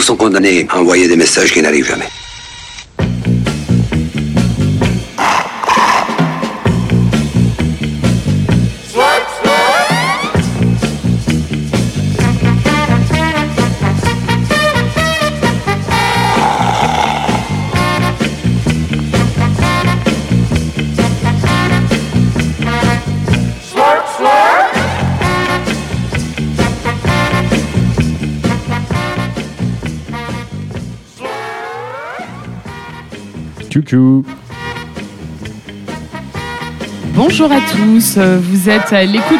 sont condamnés à envoyer des messages qui n'arrivent jamais. Tchou-tchou. Bonjour à tous, vous êtes à l'écoute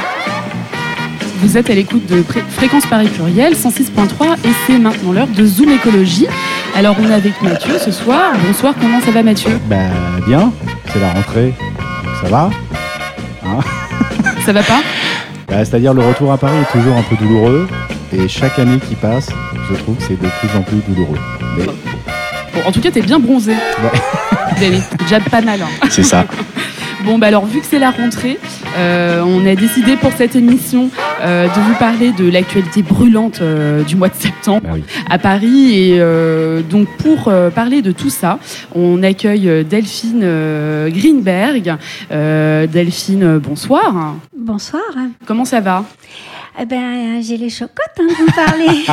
de Fréquence Paris Pluriel 106.3 et c'est maintenant l'heure de Zoom Écologie. Alors on est avec Mathieu ce soir. Bonsoir, comment ça va Mathieu ? Bien, c'est la rentrée, ça va hein. Ça va pas ? C'est-à-dire le retour à Paris est toujours un peu douloureux et chaque année qui passe, je trouve que c'est de plus en plus douloureux. Mais... Bon, en tout cas, t'es bien bronzé. Ouais. C'est déjà pas mal. Hein. C'est ça. Bon, alors, vu que c'est la rentrée, on a décidé pour cette émission de vous parler de l'actualité brûlante du mois de septembre à Paris. Et donc, pour parler de tout ça, on accueille Delphine Greenberg. Delphine, bonsoir. Bonsoir. Comment ça va ? J'ai les chocottes de vous parler.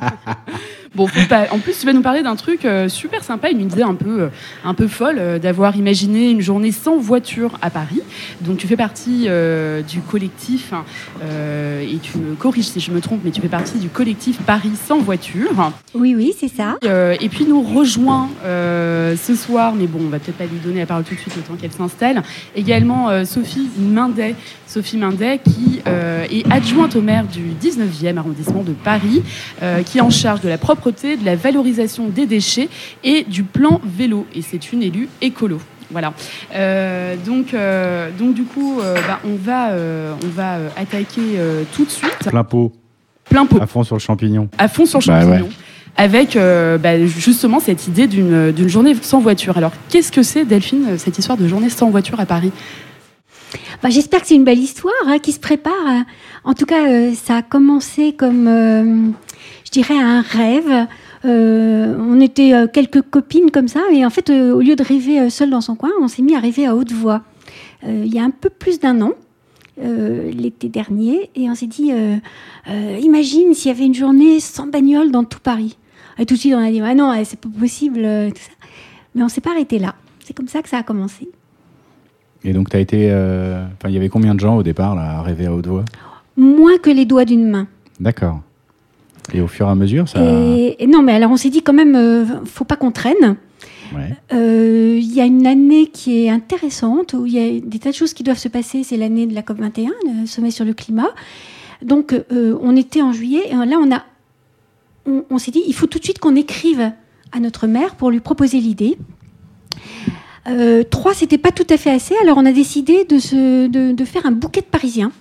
Bon, en plus, tu vas nous parler d'un truc super sympa, une idée un peu folle d'avoir imaginé une journée sans voiture à Paris. Donc, tu fais partie du collectif, et tu me corriges si je me trompe, mais tu fais partie du collectif Paris sans voiture. Oui, c'est ça. Et puis, nous rejoint ce soir, mais bon, on va peut-être pas lui donner la parole tout de suite le temps qu'elle s'installe, également Sophie Mindet, qui est adjointe au maire du 19e arrondissement de Paris, qui est en charge de la propreté, de la valorisation des déchets et du plan vélo. Et c'est une élue écolo. Voilà. Donc du coup, on va attaquer tout de suite. Plein pot. À fond sur le champignon. Ouais. Avec justement cette idée d'une journée sans voiture. Alors, qu'est-ce que c'est, Delphine, cette histoire de journée sans voiture à Paris ? J'espère que c'est une belle histoire qui se prépare. En tout cas, ça a commencé comme, je dirais, un rêve. On était quelques copines comme ça. Et en fait, au lieu de rêver seule dans son coin, on s'est mis à rêver à haute voix. Il y a un peu plus d'un an, l'été dernier. Et on s'est dit, imagine s'il y avait une journée sans bagnole dans tout Paris. Et tout de suite, on a dit, non, c'est pas possible. Tout ça. Mais on ne s'est pas arrêté là. C'est comme ça que ça a commencé. Et donc, il y avait combien de gens au départ là, à rêver à haute voix ? Moins que les doigts d'une main. D'accord. Et au fur et à mesure, ça... Et non, mais alors on s'est dit quand même, faut pas qu'on traîne. Ouais. Y a une année qui est intéressante, où il y a des tas de choses qui doivent se passer. C'est l'année de la COP21, le sommet sur le climat. Donc, on était en juillet, et là, on s'est dit, il faut tout de suite qu'on écrive à notre maire pour lui proposer l'idée. 3, c'était pas tout à fait assez, alors on a décidé de faire un bouquet de Parisiens.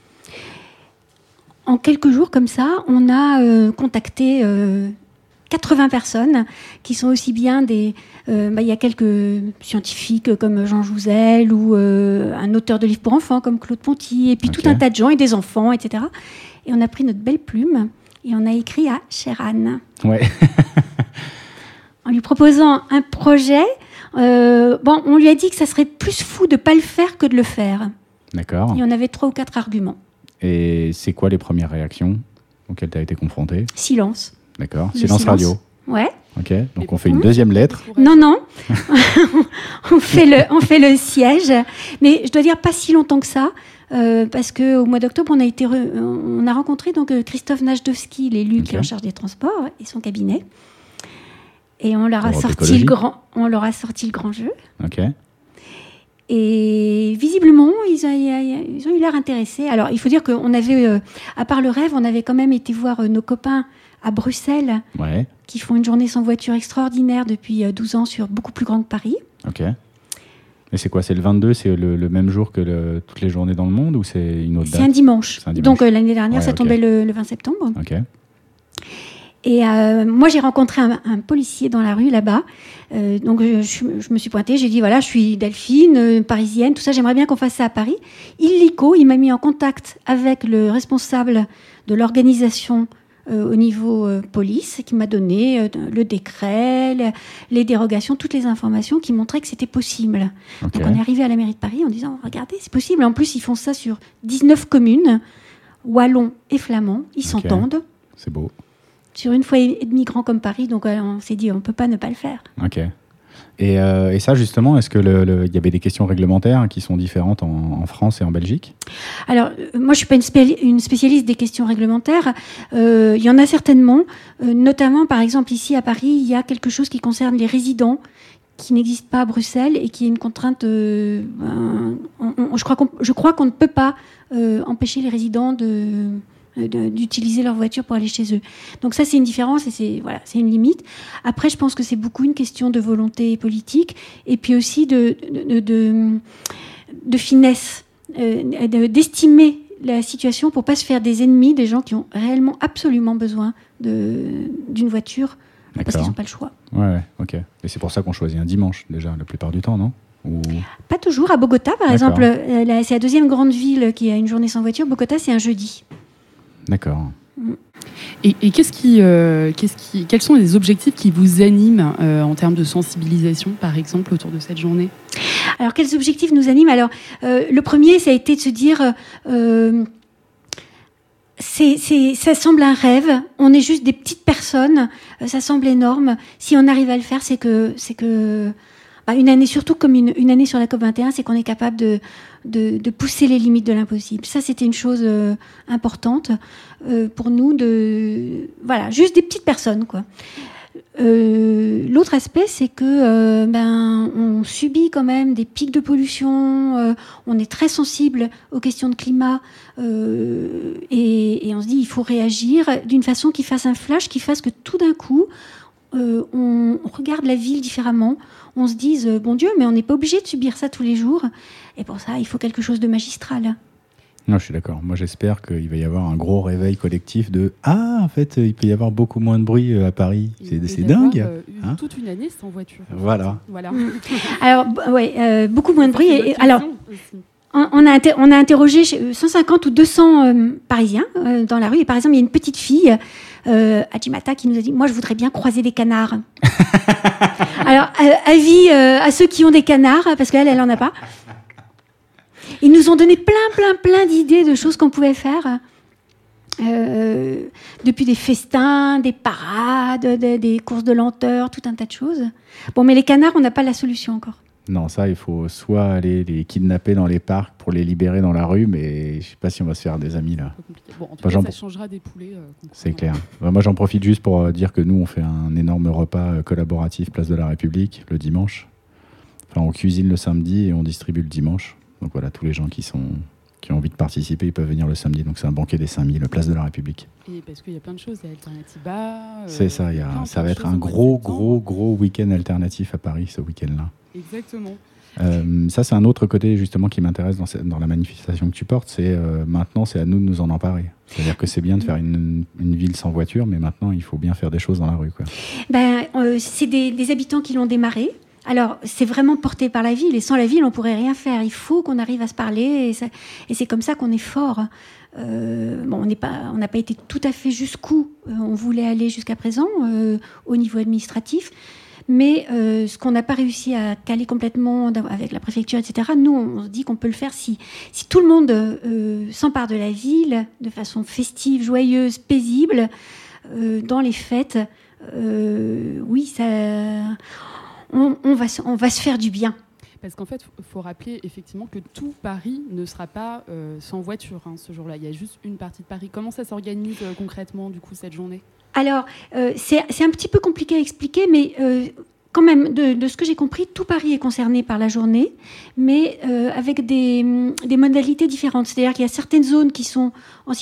En quelques jours comme ça, on a contacté 80 personnes qui sont aussi bien il y a quelques scientifiques comme Jean Jouzel ou un auteur de livres pour enfants comme Claude Ponty, et puis tout un tas de gens et des enfants, etc. Et on a pris notre belle plume et on a écrit à Chère Anne. Ouais. En lui proposant un projet. On lui a dit que ça serait plus fou de ne pas le faire que de le faire. D'accord. Et on avait 3 ou 4 arguments. Et c'est quoi les premières réactions auxquelles tu as été confrontée ? Silence. D'accord. Silence radio. Ouais. Ok. Donc on fait une deuxième lettre. Non. on fait le siège. Mais je dois dire pas si longtemps que ça. Parce qu'au mois d'octobre, on a rencontré donc, Christophe Najdowski, l'élu qui est en charge des transports, et son cabinet. Et on leur a sorti le grand jeu. Ok. Et visiblement, ils ont eu l'air intéressés. Alors, il faut dire qu'on avait, à part le rêve, on avait quand même été voir nos copains à Bruxelles, qui font une journée sans voiture extraordinaire depuis 12 ans sur beaucoup plus grand que Paris. Ok. Et c'est quoi ? C'est le 22 ? C'est le même jour que toutes les journées dans le monde ou c'est une autre date ? C'est un dimanche. Donc l'année dernière, ça tombait le 20 septembre. Ok. Et moi, j'ai rencontré un policier dans la rue, là-bas. Donc, je me suis pointée. J'ai dit, voilà, je suis Delphine, parisienne, tout ça. J'aimerais bien qu'on fasse ça à Paris. Il m'a mis en contact avec le responsable de l'organisation au niveau police, qui m'a donné le décret, les dérogations, toutes les informations qui montraient que c'était possible. Okay. Donc on est arrivé à la mairie de Paris en disant, regardez, c'est possible. En plus, ils font ça sur 19 communes, wallons et flamands, ils s'entendent. C'est beau. Sur une fois et demi grand comme Paris, donc on s'est dit, on ne peut pas ne pas le faire. Ok. Et ça, justement, est-ce qu'il y avait des questions réglementaires qui sont différentes en France et en Belgique ? Alors, moi, je ne suis pas une spécialiste des questions réglementaires. Il y en a certainement. Notamment, par exemple, ici à Paris, il y a quelque chose qui concerne les résidents qui n'existe pas à Bruxelles et qui est une contrainte. Je crois qu'on ne peut pas empêcher les résidents d'utiliser leur voiture pour aller chez eux. Donc ça, c'est une différence et c'est une limite. Après, je pense que c'est beaucoup une question de volonté politique et puis aussi de finesse, d'estimer la situation pour pas se faire des ennemis, des gens qui ont réellement absolument besoin d'une voiture. D'accord. Parce qu'ils n'ont pas le choix. Ouais, ok. Et c'est pour ça qu'on choisit un dimanche, déjà, la plupart du temps, non ? Pas toujours. À Bogota, par exemple, c'est la deuxième grande ville qui a une journée sans voiture. Bogota, c'est un jeudi. D'accord. Et quels sont les objectifs qui vous animent en termes de sensibilisation, par exemple, autour de cette journée ? Alors, quels objectifs nous animent ? Alors, le premier, ça a été de se dire... ça semble un rêve. On est juste des petites personnes. Ça semble énorme. Si on arrive à le faire, c'est que une année, surtout comme une année sur la COP21, c'est qu'on est capable de pousser les limites de l'impossible. Ça, c'était une chose importante pour nous. Juste des petites personnes, quoi. L'autre aspect, c'est que on subit quand même des pics de pollution. On est très sensible aux questions de climat et on se dit il faut réagir d'une façon qui fasse un flash, qui fasse que tout d'un coup on regarde la ville différemment. On se dise bon Dieu, mais on n'est pas obligé de subir ça tous les jours. Et pour ça, il faut quelque chose de magistral. Non, je suis d'accord. Moi, j'espère qu'il va y avoir un gros réveil collectif en fait, il peut y avoir beaucoup moins de bruit à Paris. C'est dingue. Toute une année sans voiture. Voilà. Alors, beaucoup moins de bruit. Alors, on a interrogé 150 ou 200 Parisiens dans la rue. Et par exemple, il y a une petite fille, Adjimata, qui nous a dit « Moi, je voudrais bien croiser des canards. » Alors, avis à ceux qui ont des canards, parce qu'elle en a pas. Ils nous ont donné plein d'idées de choses qu'on pouvait faire. Depuis des festins, des parades, des courses de lenteur, tout un tas de choses. Bon, mais les canards, on n'a pas la solution encore. Non, ça, il faut soit aller les kidnapper dans les parcs pour les libérer dans la rue, mais je ne sais pas si on va se faire des amis là. Bon, en tout cas, ça changera des poulets. C'est clair. Moi, j'en profite juste pour dire que nous, on fait un énorme repas collaboratif Place de la République le dimanche. Enfin, on cuisine le samedi et on distribue le dimanche. Donc voilà, tous les gens qui ont envie de participer, ils peuvent venir le samedi. Donc c'est un banquet des 5000, Place de la République. Et parce qu'il y a plein de choses, il y a Alternativa. C'est ça, ça va être un gros week-end alternatif à Paris ce week-end-là. Exactement. Ça, c'est un autre côté justement qui m'intéresse dans la manifestation que tu portes. C'est maintenant, c'est à nous de nous en emparer. C'est-à-dire que c'est bien de faire une ville sans voiture, mais maintenant, il faut bien faire des choses dans la rue, quoi. C'est des habitants qui l'ont démarré. Alors, c'est vraiment porté par la ville. Et sans la ville, on ne pourrait rien faire. Il faut qu'on arrive à se parler. Et c'est comme ça qu'on est fort. On n'a pas été tout à fait jusqu'où on voulait aller jusqu'à présent, au niveau administratif. Mais ce qu'on n'a pas réussi à caler complètement avec la préfecture, etc., nous, on se dit qu'on peut le faire si tout le monde s'empare de la ville de façon festive, joyeuse, paisible, dans les fêtes. Oui, ça... On va se faire du bien. Parce qu'en fait, il faut rappeler effectivement que tout Paris ne sera pas sans voiture ce jour-là. Il y a juste une partie de Paris. Comment ça s'organise concrètement, du coup, cette journée ? Alors, c'est un petit peu compliqué à expliquer, mais quand même, de ce que j'ai compris, tout Paris est concerné par la journée, mais avec des modalités différentes. C'est-à-dire qu'il y a certaines zones qui sont en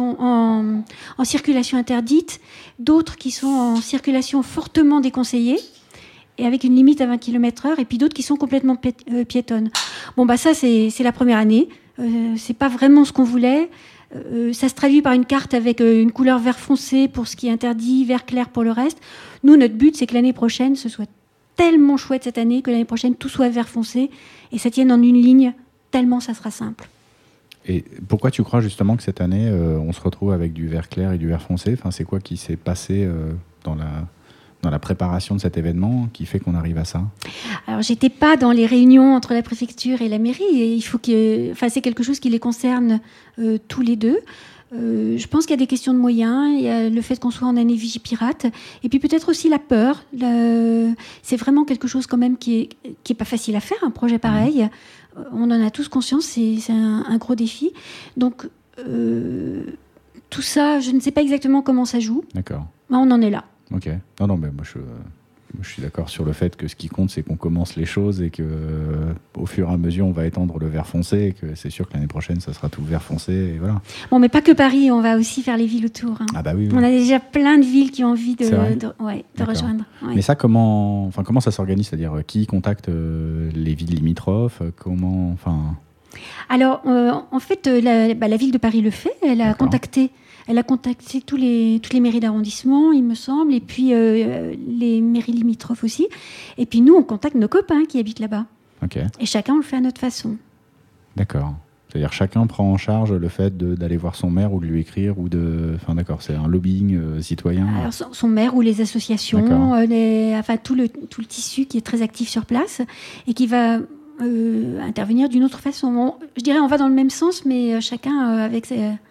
circulation interdite, d'autres qui sont en circulation fortement déconseillée, et avec une limite à 20 km/h, et puis d'autres qui sont complètement piétonnes. Bon, ça, c'est la première année. C'est pas vraiment ce qu'on voulait. Ça se traduit par une carte avec une couleur vert foncé pour ce qui est interdit, vert clair pour le reste. Nous, notre but, c'est que l'année prochaine, ce soit tellement chouette cette année, que l'année prochaine, tout soit vert foncé, et ça tienne en une ligne, tellement ça sera simple. Et pourquoi tu crois justement que cette année, on se retrouve avec du vert clair et du vert foncé ? Enfin, c'est quoi qui s'est passé dans la préparation de cet événement qui fait qu'on arrive à ça ? Alors, j'étais pas dans les réunions entre la préfecture et la mairie. Et c'est quelque chose qui les concerne tous les deux. Je pense qu'il y a des questions de moyens, il y a le fait qu'on soit en année Vigipirate, et puis peut-être aussi la peur. C'est vraiment quelque chose quand même qui est pas facile à faire, un projet pareil. On en a tous conscience, c'est un gros défi. Donc, tout ça, je ne sais pas exactement comment ça joue. D'accord. Mais on en est là. Ok. Non, mais moi je suis d'accord sur le fait que ce qui compte, c'est qu'on commence les choses et que au fur et à mesure, on va étendre le vert foncé et que c'est sûr que l'année prochaine, ça sera tout vert foncé. Et voilà. Bon, mais pas que Paris, on va aussi faire les villes autour. Hein. Ah bah oui. On a déjà plein de villes qui ont envie de rejoindre. Ouais. Mais ça, comment ça s'organise ? C'est-à-dire, qui contacte les villes limitrophes ? Alors, en fait, la ville de Paris le fait. Elle a contacté toutes les mairies d'arrondissement, il me semble, et puis les mairies limitrophes aussi. Et puis nous, on contacte nos copains qui habitent là-bas. Ok. Et chacun, on le fait à notre façon. D'accord. C'est-à-dire chacun prend en charge le fait d'aller voir son maire ou de lui écrire ou de... Enfin d'accord, c'est un lobbying citoyen. Alors son maire ou les associations, tout le tissu qui est très actif sur place et qui va intervenir d'une autre façon. Je dirais on va dans le même sens, mais chacun avec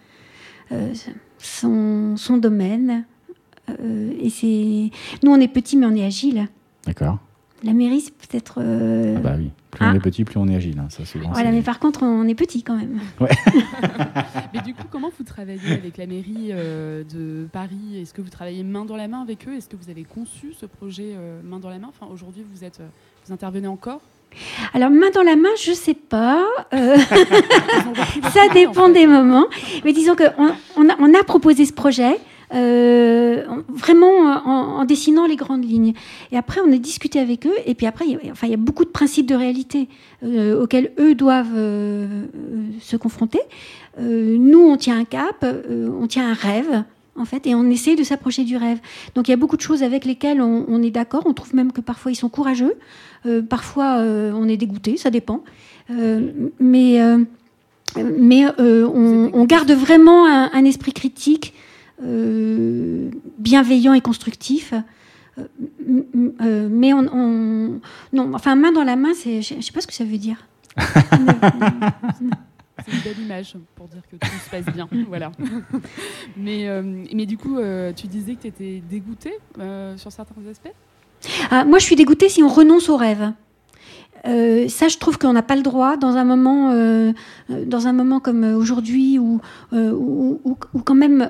son domaine. Nous, on est petits, mais on est agile. D'accord. La mairie, c'est peut-être... Ah bah oui, plus on est petit, plus on est agile. Hein. Ça, souvent, voilà, mais par contre, on est petit quand même. Ouais. Mais du coup, comment vous travaillez avec la mairie de Paris ? Est-ce que vous travaillez main dans la main avec eux ? Est-ce que vous avez conçu ce projet main dans la main ? Enfin, aujourd'hui, vous intervenez encore ? Alors, main dans la main, je ne sais pas. Ça dépend des moments. Mais disons qu'on a proposé ce projet vraiment en dessinant les grandes lignes. Et après, on a discuté avec eux. Et puis après, il y a beaucoup de principes de réalité auxquels eux doivent se confronter. Nous, on tient un cap, on tient un rêve. En fait, et on essaie de s'approcher du rêve. Donc, il y a beaucoup de choses avec lesquelles on est d'accord. On trouve même que parfois, ils sont courageux. Parfois, on est dégoûté, ça dépend. Mais on garde vraiment un esprit critique, bienveillant et constructif. Mais non, enfin, main dans la main, je ne sais pas ce que ça veut dire. C'est une belle image pour dire que tout se passe bien. Voilà. Mais du coup, tu disais que tu étais dégoûtée sur certains aspects ? Moi, je suis dégoûtée si on renonce au rêve. Ça, je trouve qu'on n'a pas le droit dans un moment comme aujourd'hui où quand même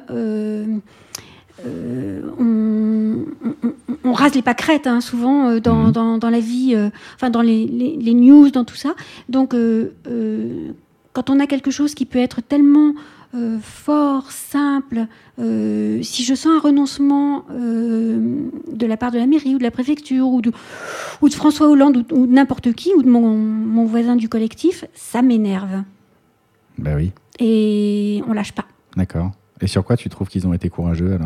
on rase les pâquerettes souvent dans la vie, dans les news, dans tout ça. Donc, quand on a quelque chose qui peut être tellement fort, simple, si je sens un renoncement de la part de la mairie ou de la préfecture ou de François Hollande ou de n'importe qui ou de mon voisin du collectif, ça m'énerve. Ben oui. Et on lâche pas. D'accord. Et sur quoi tu trouves qu'ils ont été courageux alors ?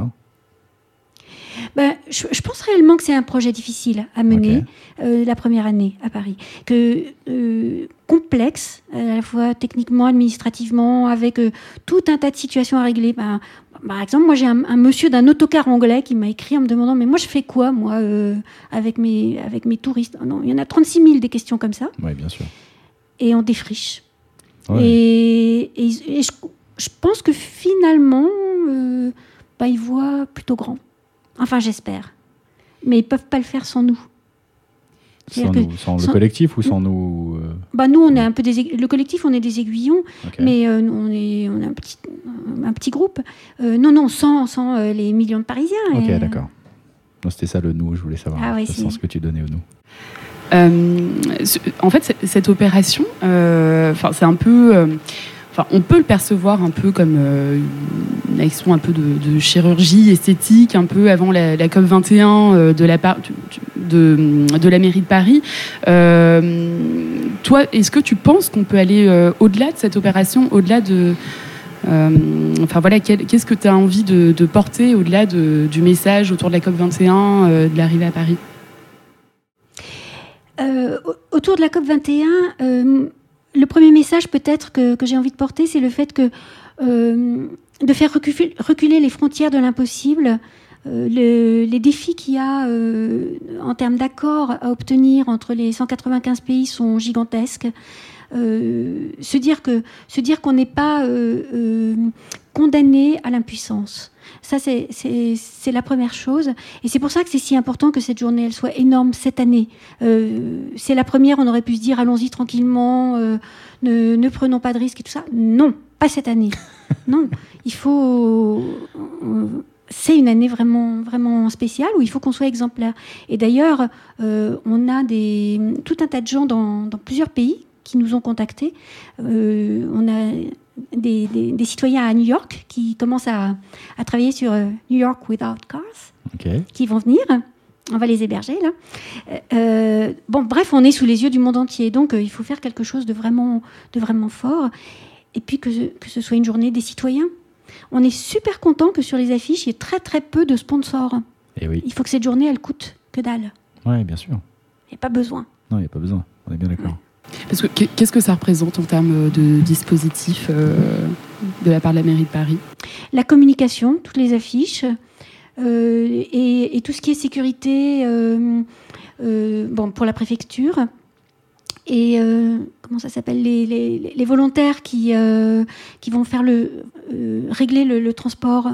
Je pense réellement que c'est un projet difficile à mener la première année à Paris. Complexe, à la fois techniquement, administrativement, avec tout un tas de situations à régler. Par exemple, moi j'ai un monsieur d'un autocar anglais qui m'a écrit en me demandant « Mais moi je fais quoi, moi, avec mes touristes ?» Non, il y en a 36 000 des questions comme ça. Oui, bien sûr. Et on défriche. Ouais. Et je pense que finalement, ils voient plutôt grand. Enfin, j'espère. Mais ils ne peuvent pas le faire sans nous. Sans le collectif ou sans nous Nous, on est un peu le collectif, on est des aiguillons, mais on est un petit groupe. Non, sans les millions de Parisiens. Ok, d'accord. Non, c'était ça le nous, je voulais savoir. Sans ce que tu donnais au nous. En fait, cette opération, c'est un peu... on peut le percevoir un peu comme une action un peu de chirurgie esthétique, un peu avant la COP21 de la part de la mairie de Paris. Toi, est-ce que tu penses qu'on peut aller au-delà de cette opération, au-delà de... qu'est-ce que tu as envie de porter au-delà du message autour de la COP21, de l'arrivée à Paris ? Autour de la COP21... le premier message peut-être que j'ai envie de porter, c'est le fait que de faire reculer les frontières de l'impossible, les défis qu'il y a en termes d'accords à obtenir entre les 195 pays sont gigantesques. Se dire qu'on n'est pas condamné à l'impuissance. Ça, c'est la première chose. Et c'est pour ça que c'est si important que cette journée, elle soit énorme cette année. C'est la première, on aurait pu se dire, allons-y tranquillement, ne prenons pas de risques et tout ça. Non, pas cette année. Non, il faut... c'est une année vraiment, vraiment spéciale où il faut qu'on soit exemplaire. Et d'ailleurs, on a tout un tas de gens dans plusieurs pays qui nous ont contactés. On a des citoyens à New York qui commencent à travailler sur New York Without Cars, qui vont venir. On va les héberger, là. Bref, on est sous les yeux du monde entier. Donc, il faut faire quelque chose de vraiment fort. Et puis, que ce soit une journée des citoyens. On est super content que sur les affiches, il y ait très, très peu de sponsors. Et oui. Il faut que cette journée, elle coûte que dalle. Oui, bien sûr. Il n'y a pas besoin. Non, il n'y a pas besoin. On est bien d'accord. Ouais. Parce que, qu'est-ce que ça représente en termes de dispositifs de la part de la mairie de Paris ? La communication, toutes les affiches, et tout ce qui est sécurité pour la préfecture. Et comment ça s'appelle, les volontaires qui vont faire régler le transport.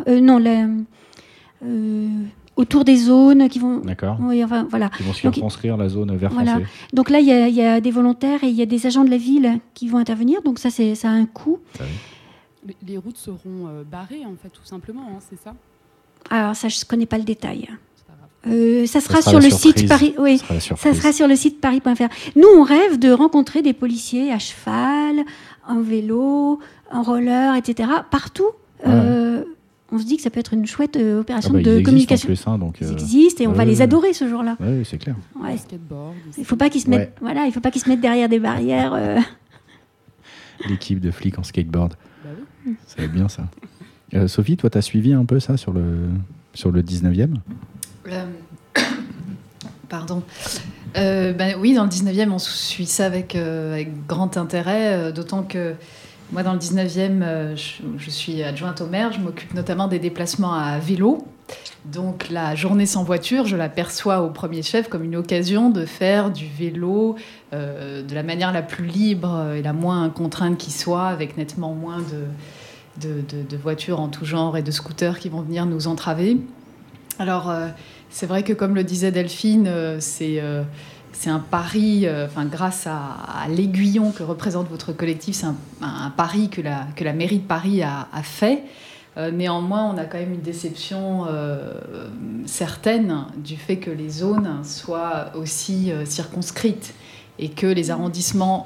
Autour des zones qui vont... D'accord. Oui, enfin, voilà. Qui vont circonscrire la zone vert voilà. foncé. Donc là, il y a des volontaires et il y a des agents de la ville qui vont intervenir. Donc ça a un coût. Ah oui. Les routes seront barrées, en fait, tout simplement, hein, c'est ça ? Alors ça, je ne connais pas le détail. C'est pas grave. Ça sera sur le site Paris. Oui, ça sera sur le site paris.fr. Nous, on rêve de rencontrer des policiers à cheval, en vélo, en roller, etc. Partout. Ouais. On se dit que ça peut être une chouette opération de communication. Ils existent et on va les adorer ce jour-là. Oui, c'est clair. Ouais. Il ne faut pas qu'ils se mettent. Voilà, il faut pas qu'ils se mettent derrière des barrières. L'équipe de flics en skateboard. Bah oui. Ça va être bien ça. Sophie, toi, tu as suivi un peu ça sur le 19e ? Pardon. Oui, dans le 19e, on suit ça avec grand intérêt, d'autant que moi, dans le 19e, je suis adjointe au maire, je m'occupe notamment des déplacements à vélo. Donc la journée sans voiture, je la perçois au premier chef comme une occasion de faire du vélo de la manière la plus libre et la moins contrainte qui soit, avec nettement moins de voitures en tout genre et de scooters qui vont venir nous entraver. Alors, c'est vrai que, comme le disait Delphine, c'est un pari, grâce à l'aiguillon que représente votre collectif, c'est un pari que la mairie de Paris a fait. Néanmoins, on a quand même une déception certaine du fait que les zones soient aussi circonscrites et que les arrondissements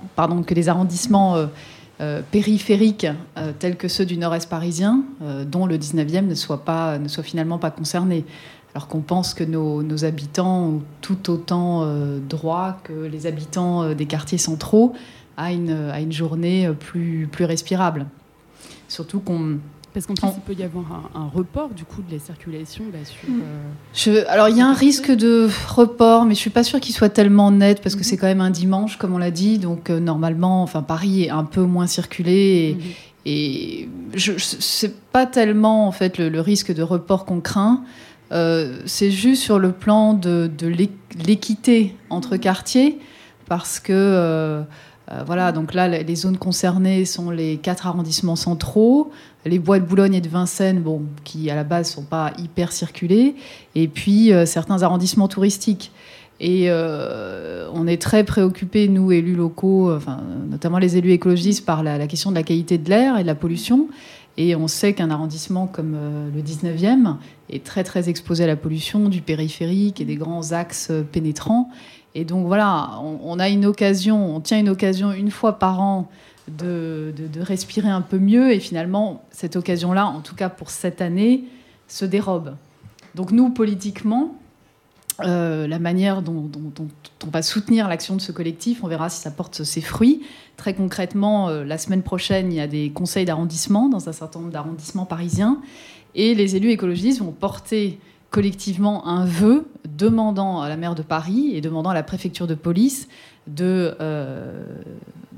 périphériques tels que ceux du nord-est parisien, dont le 19e ne soit finalement pas concerné. Alors qu'on pense que nos habitants ont tout autant droit que les habitants des quartiers centraux à une journée plus respirable. Surtout qu'on... Parce qu'en plus, il peut y avoir un report du coup de la circulation sur... Alors, il y a un risque de report, mais je ne suis pas sûre qu'il soit tellement net, parce que c'est quand même un dimanche, comme on l'a dit. Donc, normalement, Paris est un peu moins circulé. Et ce n'est pas tellement, en fait, le risque de report qu'on craint. C'est juste sur le plan de l'équité entre quartiers, parce que... donc là, les zones concernées sont les 4 arrondissements centraux, les bois de Boulogne et de Vincennes, qui à la base ne sont pas hyper circulés, et puis certains arrondissements touristiques. Et on est très préoccupés, nous, élus locaux, notamment les élus écologistes, par la question de la qualité de l'air et de la pollution. Et on sait qu'un arrondissement comme le 19e est très, très exposé à la pollution du périphérique et des grands axes pénétrants. Et donc voilà, on tient une occasion une fois par an de respirer un peu mieux. Et finalement, cette occasion-là, en tout cas pour cette année, se dérobe. Donc nous, politiquement, la manière dont on va soutenir l'action de ce collectif, on verra si ça porte ses fruits. Très concrètement, la semaine prochaine, il y a des conseils d'arrondissement dans un certain nombre d'arrondissements parisiens. Et les élus écologistes vont porter collectivement un vœu demandant à la maire de Paris et demandant à la préfecture de police de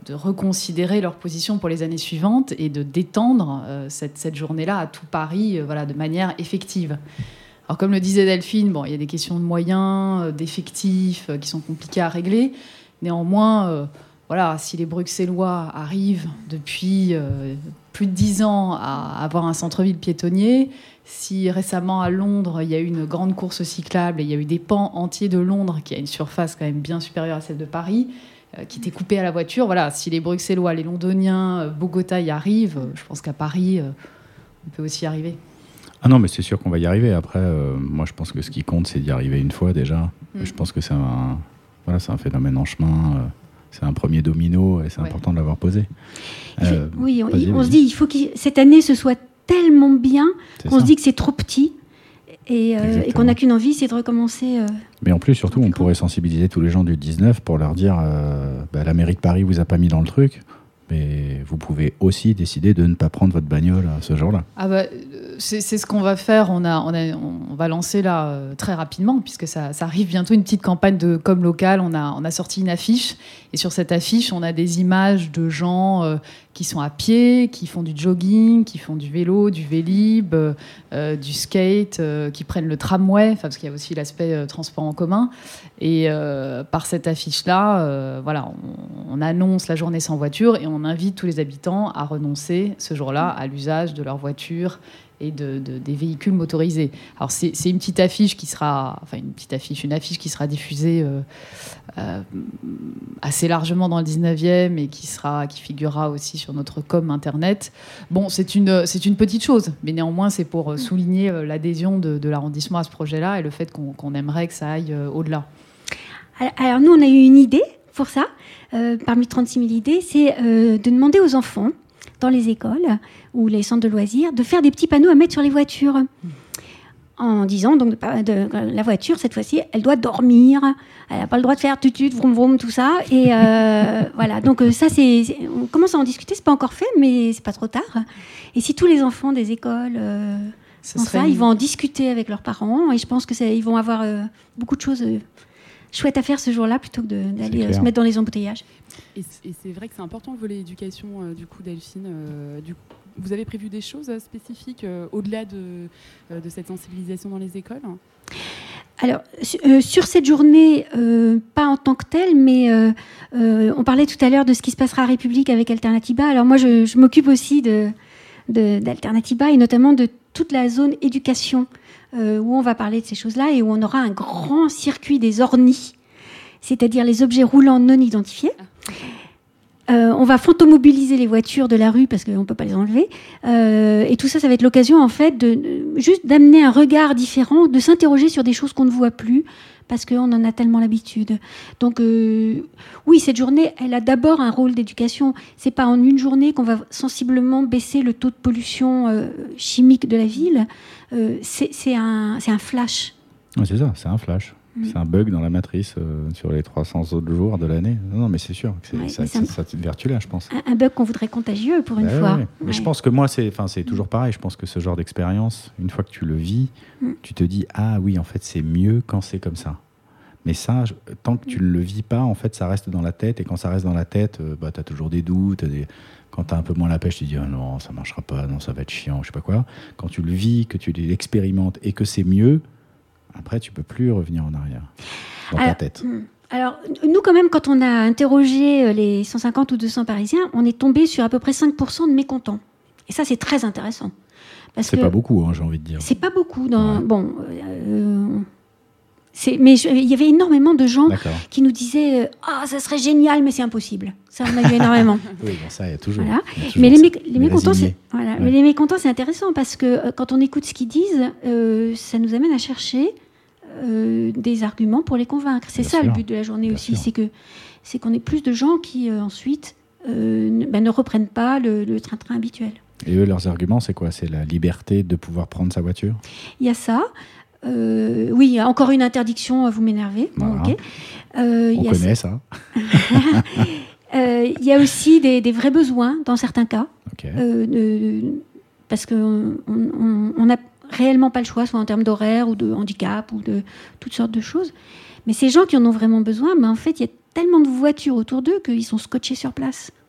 reconsidérer leur position pour les années suivantes et de d'étendre cette journée-là à tout Paris, de manière effective. Alors, comme le disait Delphine, il y a des questions de moyens, d'effectifs qui sont compliquées à régler. Néanmoins, si les Bruxellois arrivent depuis plus de 10 ans à avoir un centre-ville piétonnier, si récemment à Londres, il y a eu une grande course cyclable et il y a eu des pans entiers de Londres qui a une surface quand même bien supérieure à celle de Paris, qui étaient coupés à la voiture, si les Bruxellois, les Londoniens, Bogota y arrivent, je pense qu'à Paris, on peut aussi y arriver. Ah non, mais c'est sûr qu'on va y arriver. Après, moi, je pense que ce qui compte, c'est d'y arriver une fois déjà. Je pense que c'est un phénomène en chemin. C'est un premier domino et c'est important de l'avoir posé. Oui, on se dit, il faut que cette année, ce soit tellement bien qu'on se dit que c'est trop petit et qu'on n'a qu'une envie, c'est de recommencer. Mais en plus, surtout, on pourrait sensibiliser tous les gens du 19 pour leur dire la mairie de Paris vous a pas mis dans le truc. Mais vous pouvez aussi décider de ne pas prendre votre bagnole ce jour-là. C'est ce qu'on va faire. On va lancer là très rapidement, puisque ça arrive bientôt, une petite campagne de com locale. On a sorti une affiche. Et sur cette affiche, on a des images de gens qui sont à pied, qui font du jogging, qui font du vélo, du vélib, du skate, qui prennent le tramway, parce qu'il y a aussi l'aspect transport en commun. Et par cette affiche-là, on annonce la journée sans voiture et on invite tous les habitants à renoncer ce jour-là à l'usage de leur voiture et des véhicules motorisés. Alors c'est une petite affiche qui sera, une affiche qui sera diffusée assez largement dans le 19e et qui figurera aussi sur notre com internet. Bon, c'est une petite chose, mais néanmoins c'est pour souligner l'adhésion de l'arrondissement à ce projet-là et le fait qu'on aimerait que ça aille au-delà. Alors nous, on a eu une idée pour ça, parmi 36 000 idées, c'est de demander aux enfants dans les écoles ou les centres de loisirs de faire des petits panneaux à mettre sur les voitures en disant donc la voiture cette fois-ci elle doit dormir, elle n'a pas le droit de faire tutut, vroom vroom, tout ça et voilà, donc ça on commence à en discuter, c'est pas encore fait mais c'est pas trop tard, et si tous les enfants des écoles ils vont en discuter avec leurs parents et je pense que ils vont avoir beaucoup de choses chouettes à faire ce jour-là plutôt que d'aller se mettre dans les embouteillages. Et c'est vrai que c'est important le volet éducation, du coup, Delphine. Vous avez prévu des choses spécifiques au-delà de cette sensibilisation dans les écoles ? Alors, sur cette journée, pas en tant que telle, mais on parlait tout à l'heure de ce qui se passera à République avec Alternatiba. Alors moi, je m'occupe aussi d'Alternatiba et notamment de toute la zone éducation où on va parler de ces choses-là et où on aura un grand circuit des ornis, c'est-à-dire les objets roulants non identifiés. On va fantomobiliser les voitures de la rue parce qu'on ne peut pas les enlever. Et tout ça, ça va être l'occasion, en fait, juste d'amener un regard différent, de s'interroger sur des choses qu'on ne voit plus parce qu'on en a tellement l'habitude. Donc, oui, cette journée, elle a d'abord un rôle d'éducation. Ce n'est pas en une journée qu'on va sensiblement baisser le taux de pollution chimique de la ville. C'est un flash. Ouais, c'est ça, c'est un flash. C'est un bug dans la matrice sur les 300 autres jours de l'année. Non, mais c'est sûr, cette vertu-là, je pense. Un bug qu'on voudrait contagieux pour une fois. Ouais. Mais je pense que moi, c'est toujours pareil. Je pense que ce genre d'expérience, une fois que tu le vis, tu te dis « Ah oui, en fait, c'est mieux quand c'est comme ça ». Mais ça, tant que tu ne le vis pas, en fait, ça reste dans la tête. Et quand ça reste dans la tête, tu as toujours des doutes. Quand tu as un peu moins la pêche, tu te dis « Ah non, ça ne marchera pas, non, ça va être chiant, je sais pas quoi ». Quand tu le vis, que tu l'expérimentes et que c'est mieux, après, tu ne peux plus revenir en arrière dans ta tête. Alors, nous, quand même, quand on a interrogé les 150 ou 200 Parisiens, on est tombé sur à peu près 5% de mécontents. Et ça, c'est très intéressant. C'est pas beaucoup, j'ai envie de dire. C'est pas beaucoup. Mais il y avait énormément de gens qui nous disaient « Ah, ça serait génial, mais c'est impossible ». Ça, on a eu énormément. Oui, bon, ça, il y a toujours. Voilà. Il y a toujours mais les mécontents, mais les mécontents, c'est intéressant parce que quand on écoute ce qu'ils disent, ça nous amène à chercher des arguments pour les convaincre. C'est ça le but de la journée aussi, c'est qu'on ait plus de gens qui ensuite ne reprennent pas le train-train habituel. Et eux, leurs arguments, c'est quoi ? C'est la liberté de pouvoir prendre sa voiture ? Il y a ça. Oui, il y a encore une interdiction, vous m'énervez. Voilà. Bon, okay. On connaît ça. Il y a aussi des vrais besoins dans certains cas. Okay. Parce qu'on n'a réellement pas le choix, soit en termes d'horaire ou de handicap ou de toutes sortes de choses. Mais ces gens qui en ont vraiment besoin, en fait, il y a tellement de voitures autour d'eux qu'ils sont scotchés sur place.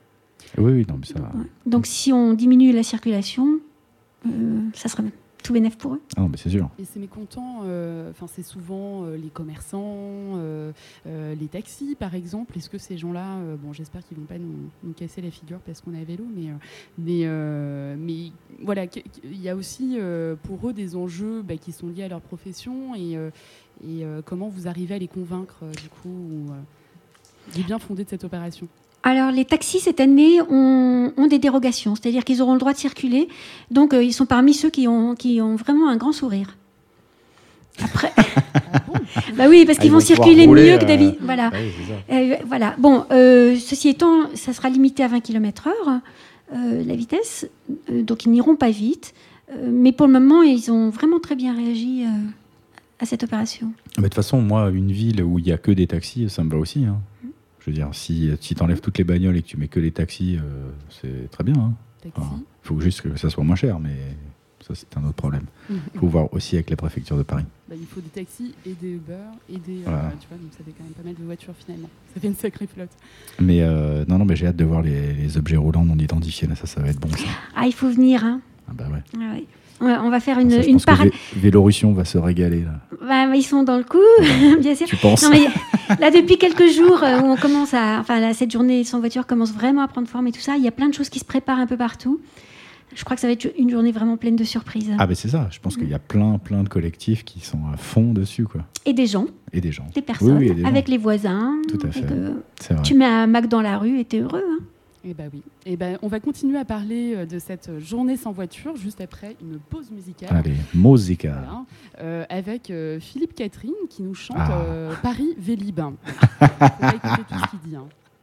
Oui, non, mais ça... Ouais. Donc si on diminue la circulation, ça serait tout bénef pour eux. Ah non, mais c'est sûr. Et ces mécontents, c'est souvent les commerçants, les taxis par exemple. Est-ce que ces gens-là, j'espère qu'ils ne vont pas nous casser la figure parce qu'on est à vélo, mais voilà, il y a aussi pour eux des enjeux qui sont liés à leur profession et comment vous arrivez à les convaincre du coup du bien fondé de cette opération? Alors, les taxis, cette année, ont des dérogations, c'est-à-dire qu'ils auront le droit de circuler. Donc, ils sont parmi ceux qui ont vraiment un grand sourire. Après... bah oui, parce qu'ils vont circuler mieux que d'habitude. Voilà. Oui, c'est ça. Voilà. Bon, ceci étant, ça sera limité à 20 km/h, la vitesse. Donc, ils n'iront pas vite. Mais pour le moment, ils ont vraiment très bien réagi à cette opération. Mais de toute façon, moi, une ville où il n'y a que des taxis, ça me va aussi. Hein. Je veux dire, si tu enlèves toutes les bagnoles et que tu mets que les taxis, c'est très bien. Hein. Il faut juste que ça soit moins cher, mais ça, c'est un autre problème. Il faut voir aussi avec la préfecture de Paris. Il faut des taxis et des Uber et des... Voilà. tu vois, donc ça fait quand même pas mal de voitures finalement. Ça fait une sacrée flotte. Mais mais j'ai hâte de voir les objets roulants non identifiés. Là, ça va être bon, ça. Ah, il faut venir, hein. Ah bah ouais. Ah, ouais. Ouais, on va faire une parade. Vélorussion va se régaler là. Bah, ils sont dans le coup, bien sûr. Tu penses? Non, mais là, depuis quelques jours, où on commence cette journée sans voiture commence vraiment à prendre forme et tout ça. Il y a plein de choses qui se préparent un peu partout. Je crois que ça va être une journée vraiment pleine de surprises. Ah, ben c'est ça. Je pense qu'il y a plein de collectifs qui sont à fond dessus, quoi. Et des gens. Des personnes. Oui, des avec gens. Les voisins. Tout à fait. C'est vrai. Tu mets un Mac dans la rue et t'es heureux, hein. Eh ben oui. Eh ben, on va continuer à parler de cette journée sans voiture juste après une pause musicale. Allez, musica. Voilà. Avec Philippe Catherine qui nous chante Paris Vélib. On va écouter tout ce qu'il dit. Hein.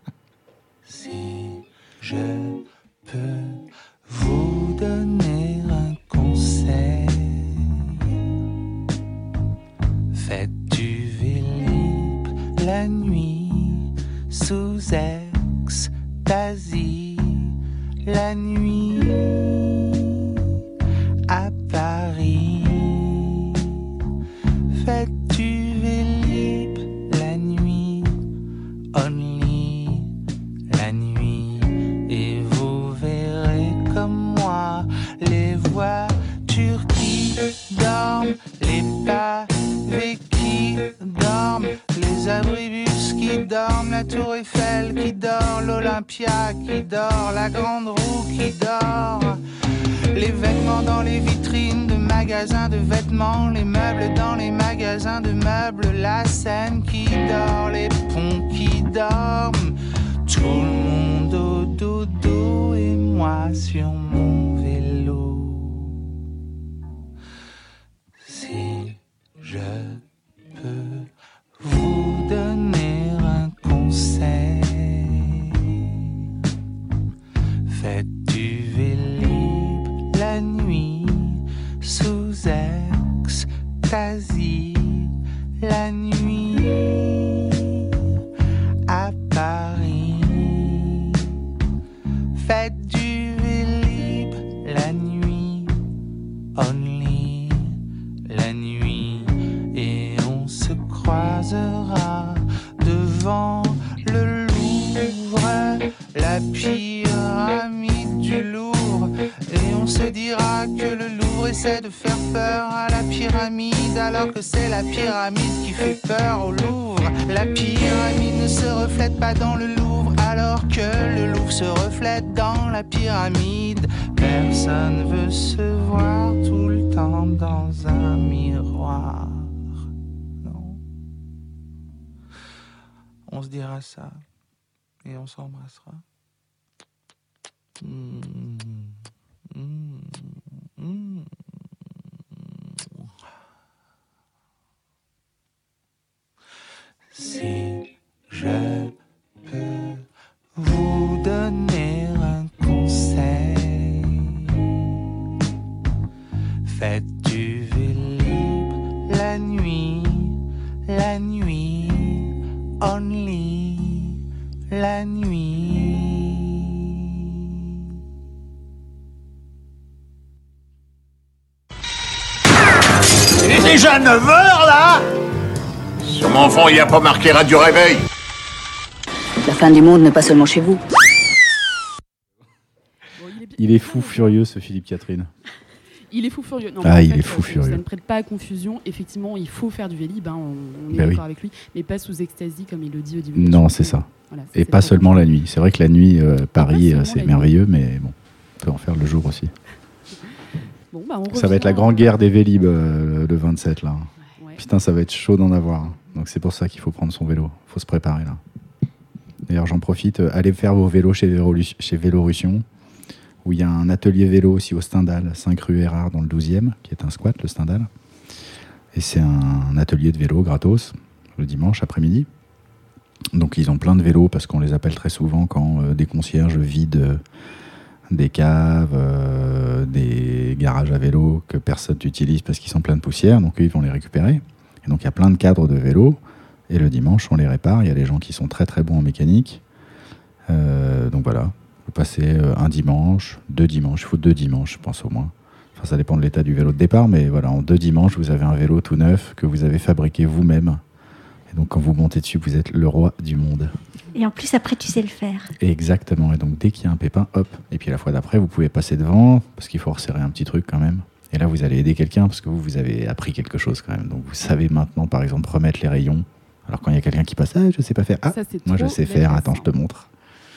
Si je peux vous donner un conseil, faites du Vélib la nuit sous ecstasy, la nuit à Paris. Faites du Vélib la nuit, only la nuit, et vous verrez comme moi les voitures qui dorment, les pavés qui dorment, les abribus qui dorment, la tour Eiffel qui dort, l'Olympia qui dort, la grande roue qui dort, les vêtements dans les vitrines de magasins de vêtements, les meubles dans les magasins de meubles, la Seine qui dort, les ponts qui dorment, tout le monde au dodo et moi sur mon vélo. Si je peux vous donner un conseil, faites du Vélib la nuit sous ecstasy, la nuit à Paris. Faites du Vélib la nuit, only la nuit, et on se croisera devant le Louvre, la pyramide du Louvre, et on se dira que le Louvre essaie de faire peur à la pyramide, alors que c'est la pyramide qui fait peur au Louvre. La pyramide ne se reflète pas dans le Louvre, alors que le Louvre se reflète dans la pyramide. Personne veut se voir tout le temps dans un miroir. Non. On se dira ça et on s'embrassera. Si je peux vous donner un conseil, faites du Vélib la nuit, only la nuit. Il est déjà 9h là. Sur mon fond, il n'y a pas marqué radio réveil. La fin du monde n'est pas seulement chez vous. Bon, Il est fou furieux, ce Philippe Catherine. Il est fou furieux. Non, Ah, mais en il fait, est fou furieux. Ça ne prête pas à confusion. Effectivement, il faut faire du Vélib, hein, on est Ben d'accord oui. avec lui, mais pas sous extasie comme il le dit au début. Non, c'est ça. Voilà, Et c'est pas très seulement la nuit. C'est vrai que la nuit, Paris, seulement c'est la merveilleux, mais bon, on peut en faire le jour aussi. Bon, bah, on Ça va être la revient- grande guerre des Vélib le 27, là. Ouais. Putain, ça va être chaud d'en avoir. Hein. Donc c'est pour ça qu'il faut prendre son vélo. Il faut se préparer, là. D'ailleurs, j'en profite. Allez faire vos vélos chez Vélorussion, où il y a un atelier vélo aussi au Stendhal, 5 rue Erard, dans le 12e, qui est un squat, le Stendhal. Et c'est un atelier de vélo gratos, le dimanche après-midi. Donc ils ont plein de vélos, parce qu'on les appelle très souvent quand des concierges vident des caves, des garages à vélo que personne n'utilise parce qu'ils sont pleins de poussière. Donc eux, ils vont les récupérer. Et donc il y a plein de cadres de vélos. Et le dimanche, on les répare. Il y a des gens qui sont très très bons en mécanique. Donc voilà. Vous passez un dimanche, 2 dimanches, il faut 2 dimanches, je pense au moins. Enfin, ça dépend de l'état du vélo de départ, mais voilà, en 2 dimanches, vous avez un vélo tout neuf que vous avez fabriqué vous-même. Et donc, quand vous montez dessus, vous êtes le roi du monde. Et en plus, après, tu sais le faire. Exactement. Et donc, dès qu'il y a un pépin, hop. Et puis, la fois d'après, vous pouvez passer devant, parce qu'il faut resserrer un petit truc quand même. Et là, vous allez aider quelqu'un, parce que vous avez appris quelque chose quand même. Donc, vous savez maintenant, par exemple, remettre les rayons. Alors, quand il y a quelqu'un qui passe, je sais pas faire. Ah, Ça, c'est moi, je trop sais faire. Attends, je intéressant. te montre.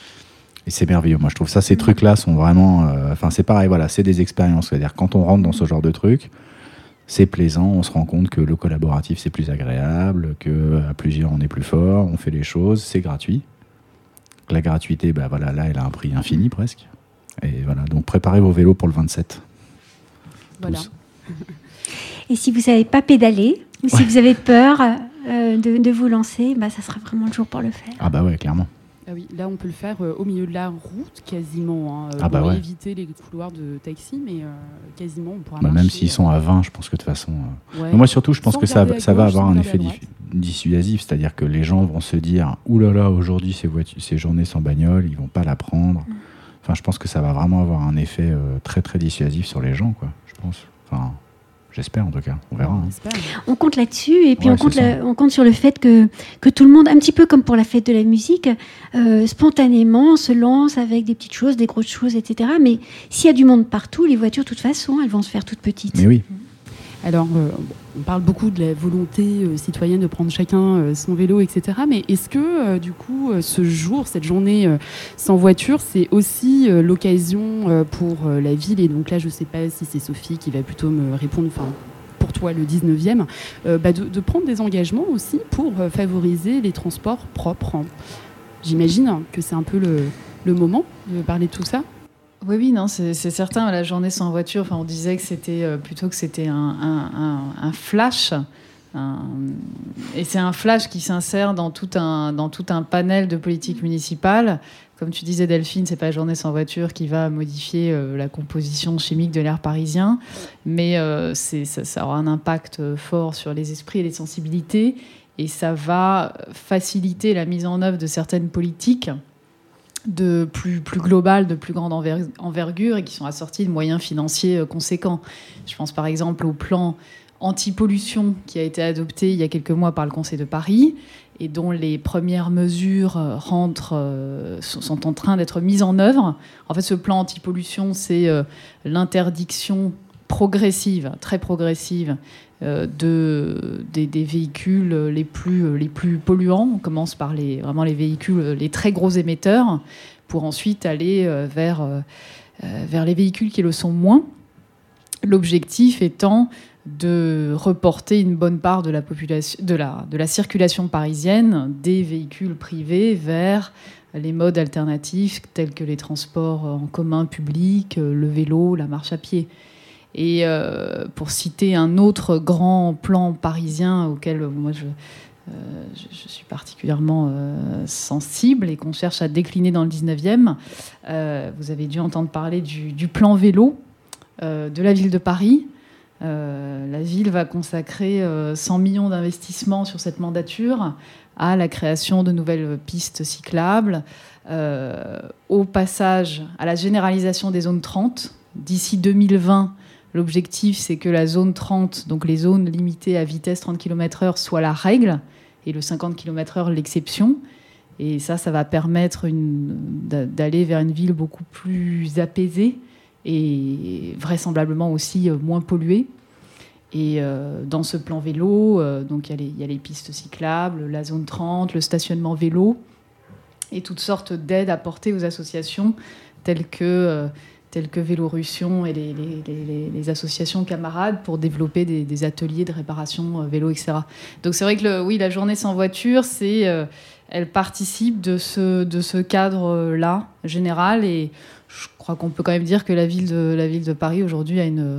Et c'est merveilleux. Moi, je trouve ça, ces trucs-là sont vraiment... Enfin, c'est pareil, voilà, c'est des expériences. C'est-à-dire, quand on rentre dans ce genre de trucs, c'est plaisant. On se rend compte que le collaboratif, c'est plus agréable, qu'à plusieurs, on est plus fort, on fait les choses, c'est gratuit. La gratuité, bah, voilà, là, elle a un prix infini, presque. Et voilà, donc préparez vos vélos pour le 27. Voilà. Tous. Et si vous savez pas pédaler, ou si vous avez peur de vous lancer, bah, ça sera vraiment le jour pour le faire. Ah bah ouais, clairement. Ah oui, là on peut le faire au milieu de la route quasiment. Hein. Ah bah Bon, ouais. éviter les couloirs de taxi, mais quasiment on pourra Bah, marcher. même s'ils sont à 20, je pense que de toute façon... Ouais. Mais moi surtout, je pense Sans que ça regarder à va gauche, avoir sans un regarder effet à droite. dissuasif, c'est-à-dire que les gens vont se dire « Ouh là là, aujourd'hui ces journées sans bagnole, ils vont pas la prendre. » Enfin, je pense que ça va vraiment avoir un effet très très dissuasif sur les gens, quoi, je pense. Enfin, j'espère en tout cas, on verra. On Hein. espère. On compte là-dessus et puis Ouais, on c'est compte sur le fait que tout le monde, un petit peu comme pour la fête de la musique, spontanément se lance avec des petites choses, des grosses choses, etc. Mais s'il y a du monde partout, les voitures, de toute façon, elles vont se faire toutes petites. Mais oui, Alors, on parle beaucoup de la volonté citoyenne de prendre chacun son vélo, etc. Mais est-ce que, du coup, ce jour, cette journée sans voiture, c'est aussi l'occasion pour la ville, et donc là, je ne sais pas si c'est Sophie qui va plutôt me répondre, enfin, pour toi, le 19e, de prendre des engagements aussi pour favoriser les transports propres. J'imagine que c'est un peu le moment de parler de tout ça. Oui, non, c'est certain. La journée sans voiture, on disait que c'était plutôt que c'était un flash. Et c'est un flash qui s'insère dans tout un panel de politique municipale. Comme tu disais, Delphine, c'est pas la journée sans voiture qui va modifier la composition chimique de l'air parisien, mais ça aura un impact fort sur les esprits et les sensibilités, et ça va faciliter la mise en œuvre de certaines politiques de plus globales, de plus grande envergure, et qui sont assorties de moyens financiers conséquents. Je pense par exemple au plan anti-pollution qui a été adopté il y a quelques mois par le Conseil de Paris et dont les premières mesures sont en train d'être mises en œuvre. En fait, ce plan anti-pollution, c'est l'interdiction progressive, très progressive, des véhicules les plus polluants. On commence par les véhicules, les très gros émetteurs, pour ensuite aller vers les véhicules qui le sont moins. L'objectif étant de reporter une bonne part de la population, de la circulation parisienne des véhicules privés vers les modes alternatifs tels que les transports en commun public, le vélo, la marche à pied. Et pour citer un autre grand plan parisien auquel moi je suis particulièrement sensible et qu'on cherche à décliner dans le 19e, vous avez dû entendre parler du plan vélo de la ville de Paris. La ville va consacrer 100 millions d'investissements sur cette mandature à la création de nouvelles pistes cyclables, au passage à la généralisation des zones 30. D'ici 2020, l'objectif, c'est que la zone 30, donc les zones limitées à vitesse 30 km/h, soit la règle et le 50 km/h l'exception. Et ça va permettre d'aller vers une ville beaucoup plus apaisée et vraisemblablement aussi moins polluée. Et dans ce plan vélo, donc il y a les pistes cyclables, la zone 30, le stationnement vélo, et toutes sortes d'aides apportées aux associations telles que Vélorussion et les associations camarades pour développer des ateliers de réparation vélo, etc. Donc c'est vrai que la journée sans voiture, elle participe de ce cadre-là général, et je crois qu'on peut quand même dire que la ville de Paris aujourd'hui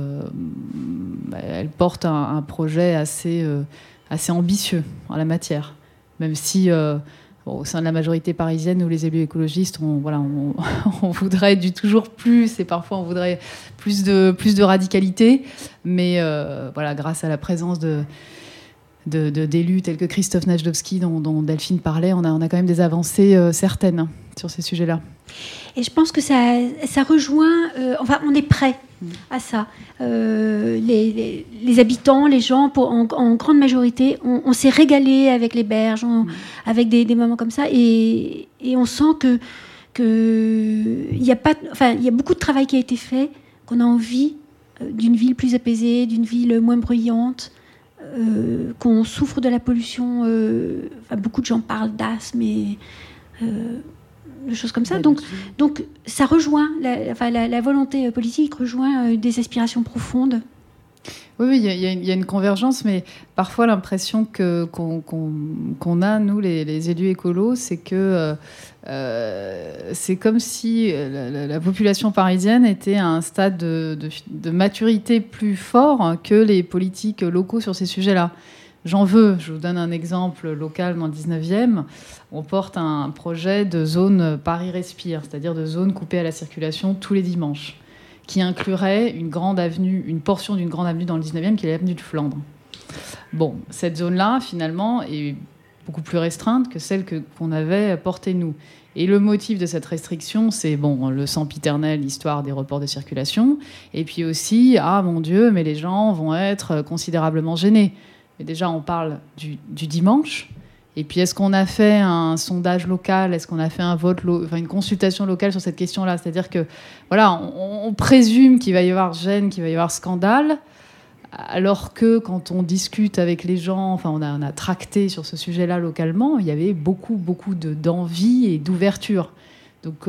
elle porte un projet assez ambitieux en la matière, même si au sein de la majorité parisienne, nous les élus écologistes, on voudrait du toujours plus, et parfois on voudrait plus de radicalité, mais grâce à la présence d'élus tels que Christophe Najdowski, dont Delphine parlait, on a quand même des avancées certaines sur ces sujets-là. Et je pense que ça rejoint... on est prêt à ça. Les habitants, les gens, en grande majorité, on s'est régalé avec les berges, avec des moments comme ça, et on sent il y a beaucoup de travail qui a été fait, qu'on a envie d'une ville plus apaisée, d'une ville moins bruyante, qu'on souffre de la pollution. Beaucoup de gens parlent d'asthme et de choses comme ça. Donc ça rejoint, la volonté politique rejoint des aspirations profondes. Oui, il y a une convergence, mais parfois l'impression qu'on a, nous, les élus écolos, c'est que c'est comme si la population parisienne était à un stade de maturité plus fort que les politiques locaux sur ces sujets-là. Je vous donne un exemple local dans le 19e. On porte un projet de zone Paris Respire, c'est-à-dire de zone coupée à la circulation tous les dimanches, qui inclurait une portion d'une grande avenue dans le 19e, qui est l'avenue de Flandre. Bon, cette zone-là, finalement, est beaucoup plus restreinte que celle qu'on avait portée nous. Et le motif de cette restriction, c'est le sempiternel, l'histoire des reports de circulation, et puis aussi, mon Dieu, mais les gens vont être considérablement gênés. Et déjà, on parle du dimanche. Et puis, est-ce qu'on a fait un sondage local ? Est-ce qu'on a fait un vote, une consultation locale sur cette question-là ? C'est-à-dire que, on présume qu'il va y avoir gêne, qu'il va y avoir scandale, alors que quand on discute avec les gens, on a tracté sur ce sujet-là localement, il y avait beaucoup, beaucoup d'envie et d'ouverture. Donc,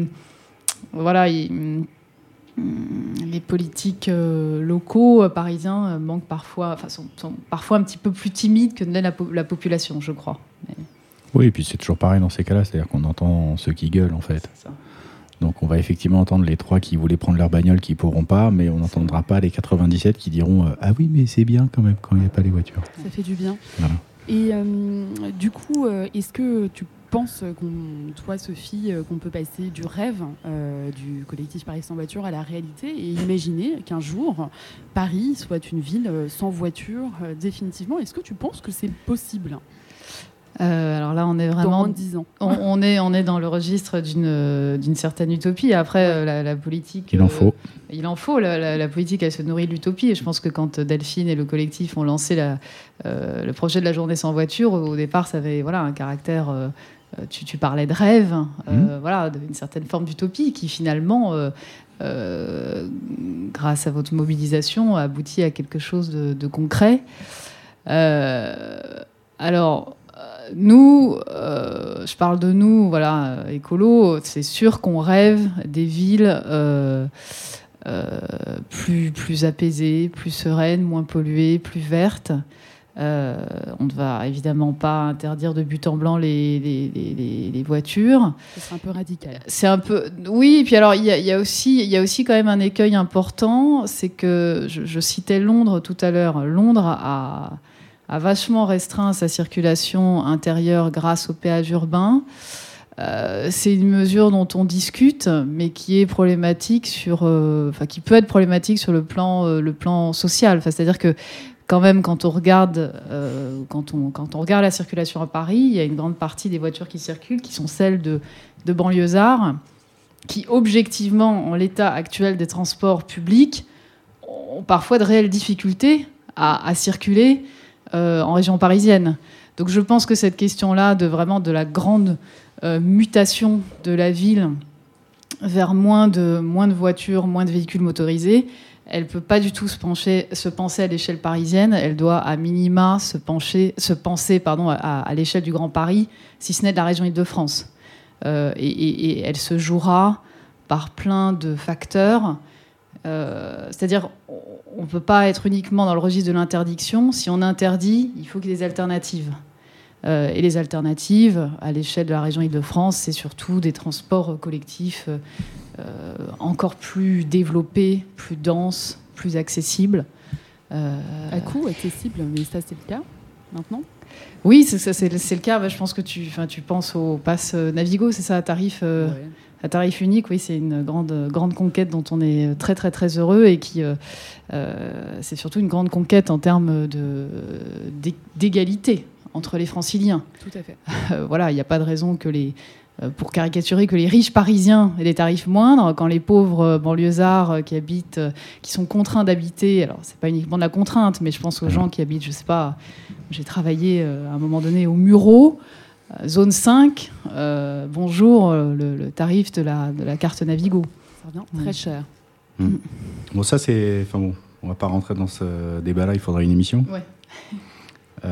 les politiques locaux parisiens manquent parfois, sont parfois un petit peu plus timides que ne l'est la population, je crois. Mais... Oui, et puis c'est toujours pareil dans ces cas-là, c'est-à-dire qu'on entend ceux qui gueulent en fait. C'est ça. Donc on va effectivement entendre les 3 qui voulaient prendre leur bagnole qui pourront pas, mais on n'entendra pas les 97 qui diront ah oui mais c'est bien quand même quand il n'y a pas les voitures. Ça fait du bien. Voilà. Et du coup, est-ce que tu penses, toi Sophie, qu'on peut passer du rêve du collectif Paris sans voiture à la réalité et imaginer qu'un jour Paris soit une ville sans voiture définitivement ? Est-ce que tu penses que c'est possible ? Alors là, on est vraiment dans moins de 10 ans. On est dans le registre d'une certaine utopie. Après, la politique... Il en faut. Il en faut. La politique, elle se nourrit de l'utopie. Et je pense que quand Delphine et le collectif ont lancé le projet de la journée sans voiture, au départ, ça avait un caractère... Tu parlais de rêve, d'une certaine forme d'utopie qui finalement, grâce à votre mobilisation, aboutit à quelque chose de concret. Alors... Nous, je parle de nous, écolos, c'est sûr qu'on rêve des villes plus apaisées, plus sereines, moins polluées, plus vertes. On ne va évidemment pas interdire de but en blanc les voitures. C'est un peu radical. C'est un peu, oui. Et puis alors, il y a aussi quand même un écueil important, c'est que je citais Londres tout à l'heure. Londres a vachement restreint sa circulation intérieure grâce au péage urbain. C'est une mesure dont on discute, mais qui est problématique qui peut être problématique sur le plan social. C'est-à-dire que quand même, quand on regarde la circulation à Paris, il y a une grande partie des voitures qui circulent qui sont celles de banlieusards, qui objectivement, en l'état actuel des transports publics, ont parfois de réelles difficultés à circuler en région parisienne. Donc je pense que cette question-là de la grande mutation de la ville vers moins de voitures, moins de véhicules motorisés, elle ne peut pas du tout se penser à l'échelle parisienne. Elle doit à minima se penser à l'échelle du Grand Paris, si ce n'est de la région Île-de-France. Et elle se jouera par plein de facteurs. C'est-à-dire, on ne peut pas être uniquement dans le registre de l'interdiction. Si on interdit, il faut qu'il y ait des alternatives. Et les alternatives, à l'échelle de la région Île-de-France, c'est surtout des transports collectifs encore plus développés, plus denses, plus accessibles. À coût accessible, mais ça, c'est le cas maintenant ? Oui, c'est le cas. Je pense que tu penses au pass Navigo, c'est ça, à tarif unique. Oui, c'est une grande conquête dont on est très, très, très heureux et qui, c'est surtout une grande conquête en termes d'égalité entre les Franciliens. Tout à fait. Voilà, il n'y a pas de raison pour caricaturer, que les riches parisiens aient des tarifs moindres, quand les pauvres banlieusards qui sont contraints d'habiter, alors c'est pas uniquement de la contrainte, mais je pense aux gens qui habitent, je sais pas, j'ai travaillé à un moment donné au Mureau, zone 5, bonjour, le tarif de la carte Navigo. Ça revient très cher. Bon, ça c'est... Enfin bon, on va pas rentrer dans ce débat-là, il faudra une émission. Ouais.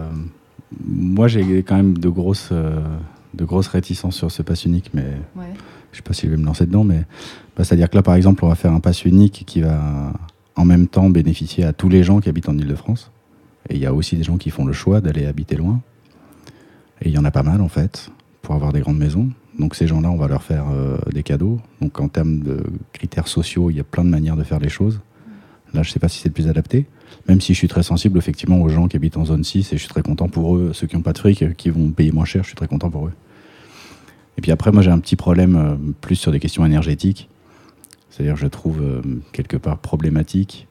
Moi, j'ai quand même de grosses réticences sur ce pass unique, mais je sais pas si je vais me lancer dedans, mais c'est-à-dire que là, par exemple, on va faire un pass unique qui va en même temps bénéficier à tous les gens qui habitent en Île-de-France. Et il y a aussi des gens qui font le choix d'aller habiter loin. Et il y en a pas mal, en fait, pour avoir des grandes maisons. Donc ces gens-là, on va leur faire des cadeaux. Donc en termes de critères sociaux, il y a plein de manières de faire les choses. Là, je sais pas si c'est le plus adapté. Même si je suis très sensible, effectivement, aux gens qui habitent en zone 6, et je suis très content pour eux, ceux qui n'ont pas de fric, qui vont payer moins cher, je suis très content pour eux. Et puis après, moi, j'ai un petit problème plus sur des questions énergétiques. C'est-à-dire, je trouve quelque part problématique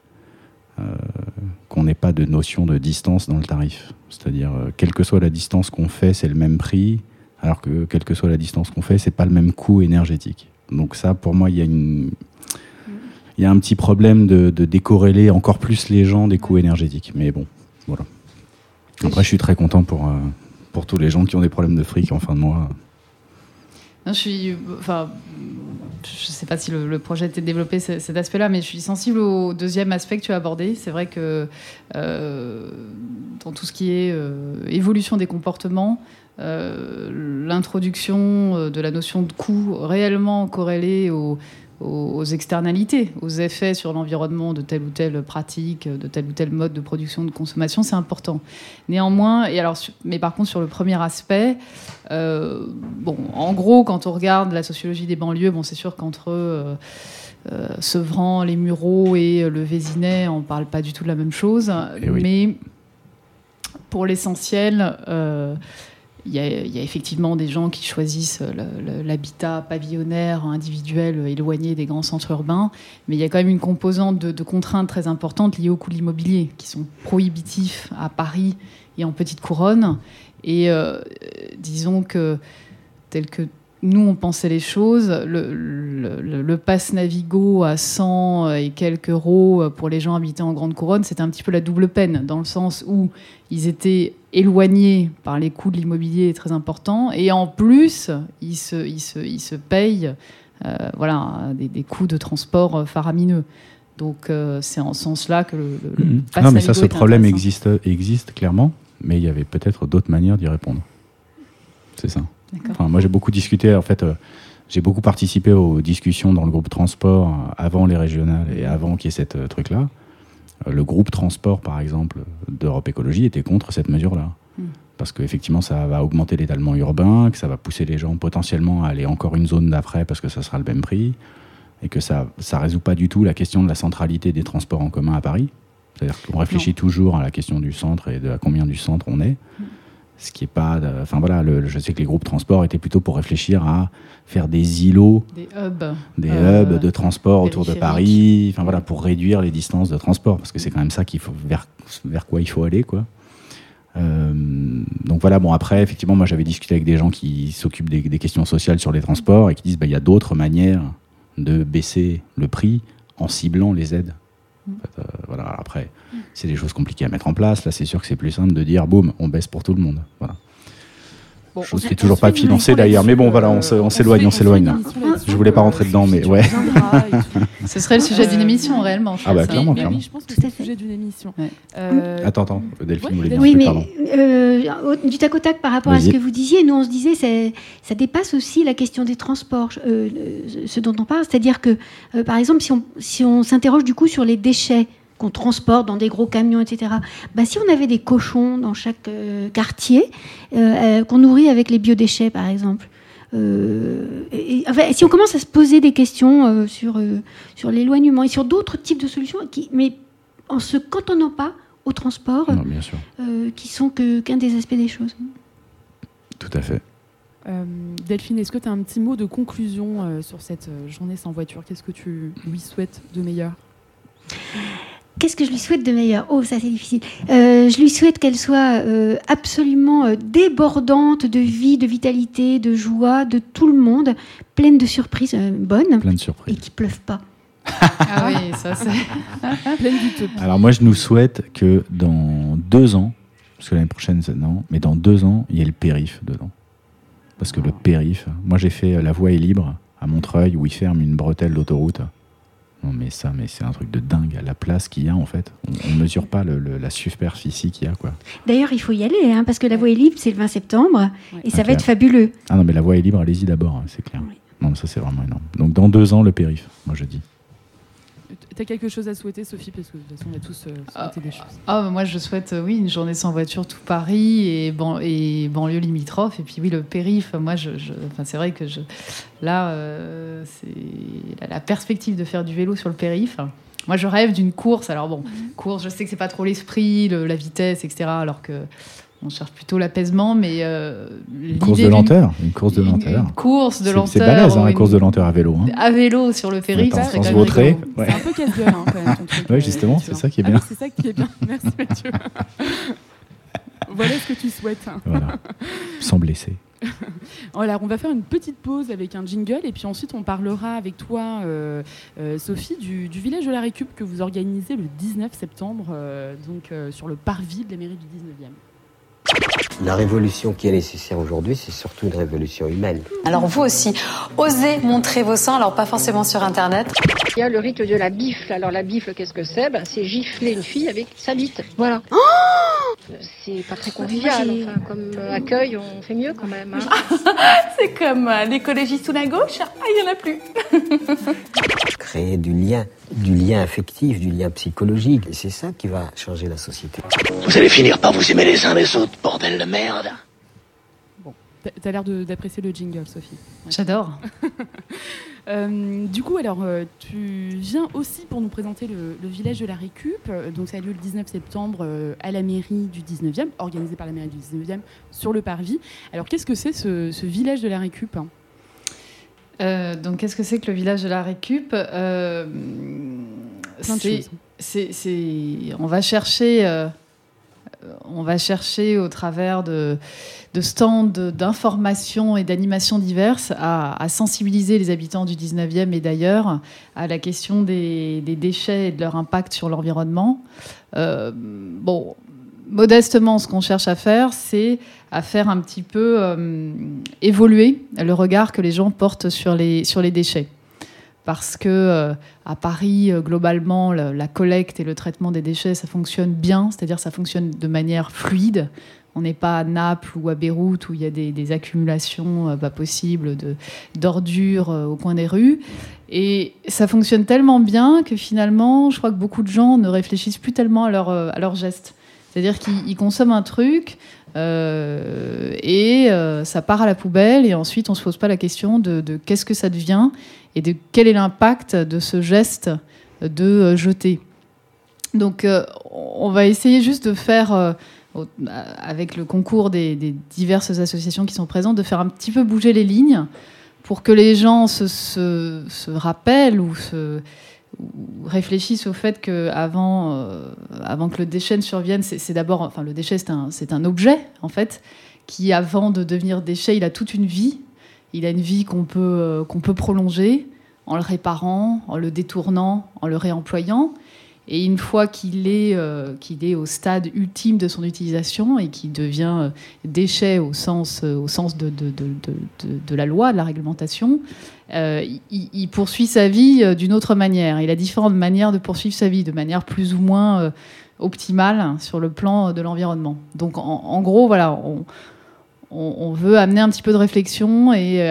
qu'on n'ait pas de notion de distance dans le tarif. C'est-à-dire, quelle que soit la distance qu'on fait, c'est le même prix, alors que quelle que soit la distance qu'on fait, c'est pas le même coût énergétique. Donc ça, pour moi, il y a un petit problème de décorréler encore plus les gens des coûts énergétiques. Mais bon, voilà. Après, je suis très content pour tous les gens qui ont des problèmes de fric en fin de mois. Non, je sais pas si le projet était développé cet aspect-là, mais je suis sensible au deuxième aspect que tu as abordé. C'est vrai que dans tout ce qui est évolution des comportements, l'introduction de la notion de coût réellement corrélée aux externalités, aux effets sur l'environnement de telle ou telle pratique, de tel ou tel mode de production, de consommation, c'est important. Néanmoins, mais par contre sur le premier aspect, en gros, quand on regarde la sociologie des banlieues, c'est sûr qu'entre Sevran, les Mureaux et le Vésinet, on ne parle pas du tout de la même chose. Oui. Mais pour l'essentiel, il y a effectivement des gens qui choisissent l'habitat pavillonnaire, individuel, éloigné des grands centres urbains, mais il y a quand même une composante de contraintes très importantes liées au coût de l'immobilier, qui sont prohibitifs à Paris et en petite couronne. Et disons que, tel que nous, on pensait les choses, le pass Navigo à 100 et quelques euros pour les gens habitant en grande couronne, c'était un petit peu la double peine, dans le sens où ils étaient éloignés par les coûts de l'immobilier très importants, et en plus, ils se payent des coûts de transport faramineux. Donc c'est en ce sens-là que le pass Navigo. Non, mais ça, ce problème existe clairement, mais il y avait peut-être d'autres manières d'y répondre. C'est ça. Enfin, moi, j'ai beaucoup discuté, en fait, j'ai beaucoup participé aux discussions dans le groupe transport avant les régionales et avant qu'il y ait cette truc-là. Le groupe transport, par exemple, d'Europe Écologie était contre cette mesure-là. Parce qu'effectivement, ça va augmenter l'étalement urbain, que ça va pousser les gens potentiellement à aller encore une zone d'après parce que ça sera le même prix, et que ça résout pas du tout la question de la centralité des transports en commun à Paris. C'est-à-dire qu'on réfléchit toujours à la question du centre et de à combien du centre on est. Ce qui est pas... je sais que les groupes transport étaient plutôt pour réfléchir à faire des îlots, des hubs de transport autour de Paris, pour réduire les distances de transport, parce que c'est quand même ça vers quoi il faut aller, quoi. Donc voilà, après, effectivement, moi j'avais discuté avec des gens qui s'occupent des questions sociales sur les transports et qui disent il y a d'autres manières de baisser le prix en ciblant les aides. En fait, après, c'est des choses compliquées à mettre en place. Là, c'est sûr que c'est plus simple de dire, boum, on baisse pour tout le monde. Voilà. Bon, Chose qui n'est toujours pas financée d'ailleurs. Mais bon, voilà, on s'éloigne là. Je voulais pas rentrer dedans, mais ouais. Ce serait le sujet d'une émission, réellement. Ah bah clairement. Oui, je pense que c'est le sujet d'une émission. Ouais. Attends, Delphine voulait dire Oui, un mais truc, pardon. du tac au tac par rapport à ce que vous disiez, nous on se disait, ça dépasse aussi la question des transports, ce dont on parle. C'est-à-dire que, par exemple, si on s'interroge du coup sur les déchets qu'on transporte dans des gros camions, etc. Si on avait des cochons dans chaque quartier, qu'on nourrit avec les biodéchets, par exemple, si on commence à se poser des questions sur l'éloignement et sur d'autres types de solutions, mais en se cantonnant pas au transport, Non, bien sûr. qui sont qu'un des aspects des choses. Tout à fait. Delphine, est-ce que tu as un petit mot de conclusion sur cette journée sans voiture ? Qu'est-ce que tu lui souhaites de meilleur ? Qu'est-ce que je lui souhaite de meilleur ? Oh, ça c'est difficile. Je lui souhaite qu'elle soit absolument débordante de vie, de vitalité, de joie, de tout le monde, pleine de surprises bonnes. Plein de surprises. Et qui pleuvent pas. Ah oui, ça c'est... Pleine d'utopie. Alors moi, je nous souhaite que dans 2 ans, parce que l'année prochaine, non, mais dans 2 ans, il y ait le périph' dedans. Parce que le périph', moi j'ai fait La Voie est libre à Montreuil, où ils ferment une bretelle d'autoroute. Non mais c'est un truc de dingue, la place qu'il y a en fait. On ne mesure pas la superficie qu'il y a, quoi. D'ailleurs, il faut y aller, parce que la Voie est libre, c'est le 20 septembre, et ça Ok. va être fabuleux. Ah non mais La Voie est libre, allez-y d'abord, c'est clair. Oui. Non mais ça c'est vraiment énorme. Donc dans 2 ans, le périph', moi je dis. Tu as quelque chose à souhaiter, Sophie ? Parce que de toute façon, on a tous souhaité des choses. Moi, je souhaite, une journée sans voiture, tout Paris et banlieue limitrophe. Et puis, oui, le périph', moi, c'est vrai que là, c'est la perspective de faire du vélo sur le périph'. Moi, je rêve d'une course. Alors, bon, course, je sais que c'est pas trop l'esprit, la vitesse, etc. Alors que on cherche plutôt l'apaisement, mais Une course de lenteur. Une course de lenteur. Une course de lenteur. C'est balèze, une course de lenteur à vélo. À vélo sur le périph', Attends, ça serait sans quand même se vautrer. rigolo. Ouais. C'est un peu casse-gueule, quand même, ton truc. Oui, justement, Mathieu, c'est ça qui est Ah bien. oui, c'est ça qui est bien. Merci, Mathieu. Voilà ce que tu souhaites. Voilà. Sans blesser. Alors, on va faire une petite pause avec un jingle et puis ensuite on parlera avec toi, Sophie, du village de la Récup que vous organisez le 19 septembre, sur le parvis de la mairie du 19e. La révolution qui est nécessaire aujourd'hui, c'est surtout une révolution humaine. Alors vous aussi, osez montrer vos seins, alors pas forcément sur Internet. Il y a le rite de la bifle. Alors la bifle, qu'est-ce que c'est ? C'est gifler une fille avec sa bite. Voilà. C'est pas très convivial. Enfin, comme accueil, on fait mieux quand même. C'est comme l'écologie sous la gauche, il n'y en a plus. Créer du lien affectif, du lien psychologique. Et c'est ça qui va changer la société. Vous allez finir par vous aimer les uns les autres, bordel de merde. T'as l'air d'apprécier le jingle, Sophie. Ouais. J'adore. Du coup, alors, tu viens aussi pour nous présenter le village de la Récup. Donc, ça a lieu le 19 septembre à la mairie du 19e, organisé par la mairie du 19e, sur le parvis. Alors, qu'est-ce que c'est ce village de la Récup ? Donc, qu'est-ce que c'est que le village de la Récup ? Plein de choses. On va chercher au travers de stands d'informations et d'animations diverses à sensibiliser les habitants du 19e et d'ailleurs à la question des déchets et de leur impact sur l'environnement. Modestement, ce qu'on cherche à faire, c'est à faire un petit peu évoluer le regard que les gens portent sur les déchets. Parce que à Paris, globalement, la collecte et le traitement des déchets, ça fonctionne bien, c'est-à-dire ça fonctionne de manière fluide. On n'est pas à Naples ou à Beyrouth où il y a des accumulations pas possibles d'ordures au coin des rues. Et ça fonctionne tellement bien que finalement, je crois que beaucoup de gens ne réfléchissent plus tellement à leurs gestes. C'est-à-dire qu'ils consomment un truc et ça part à la poubelle et ensuite on ne se pose pas la question de qu'est-ce que ça devient et de quel est l'impact de ce geste de jeter. Donc on va essayer juste de faire, avec le concours des diverses associations qui sont présentes, de faire un petit peu bouger les lignes pour que les gens se rappellent ou réfléchissent au fait qu'avant que le déchet ne survienne, c'est d'abord... Enfin, le déchet, c'est un objet, en fait, qui, avant de devenir déchet, il a toute une vie. Il a une vie qu'on peut prolonger en le réparant, en le détournant, en le réemployant. Et une fois qu'il est au stade ultime de son utilisation et qu'il devient déchet au sens de la loi, de la réglementation, il poursuit sa vie d'une autre manière. Il a différentes manières de poursuivre sa vie, de manière plus ou moins optimale sur le plan de l'environnement. Donc en gros, voilà, on veut amener un petit peu de réflexion et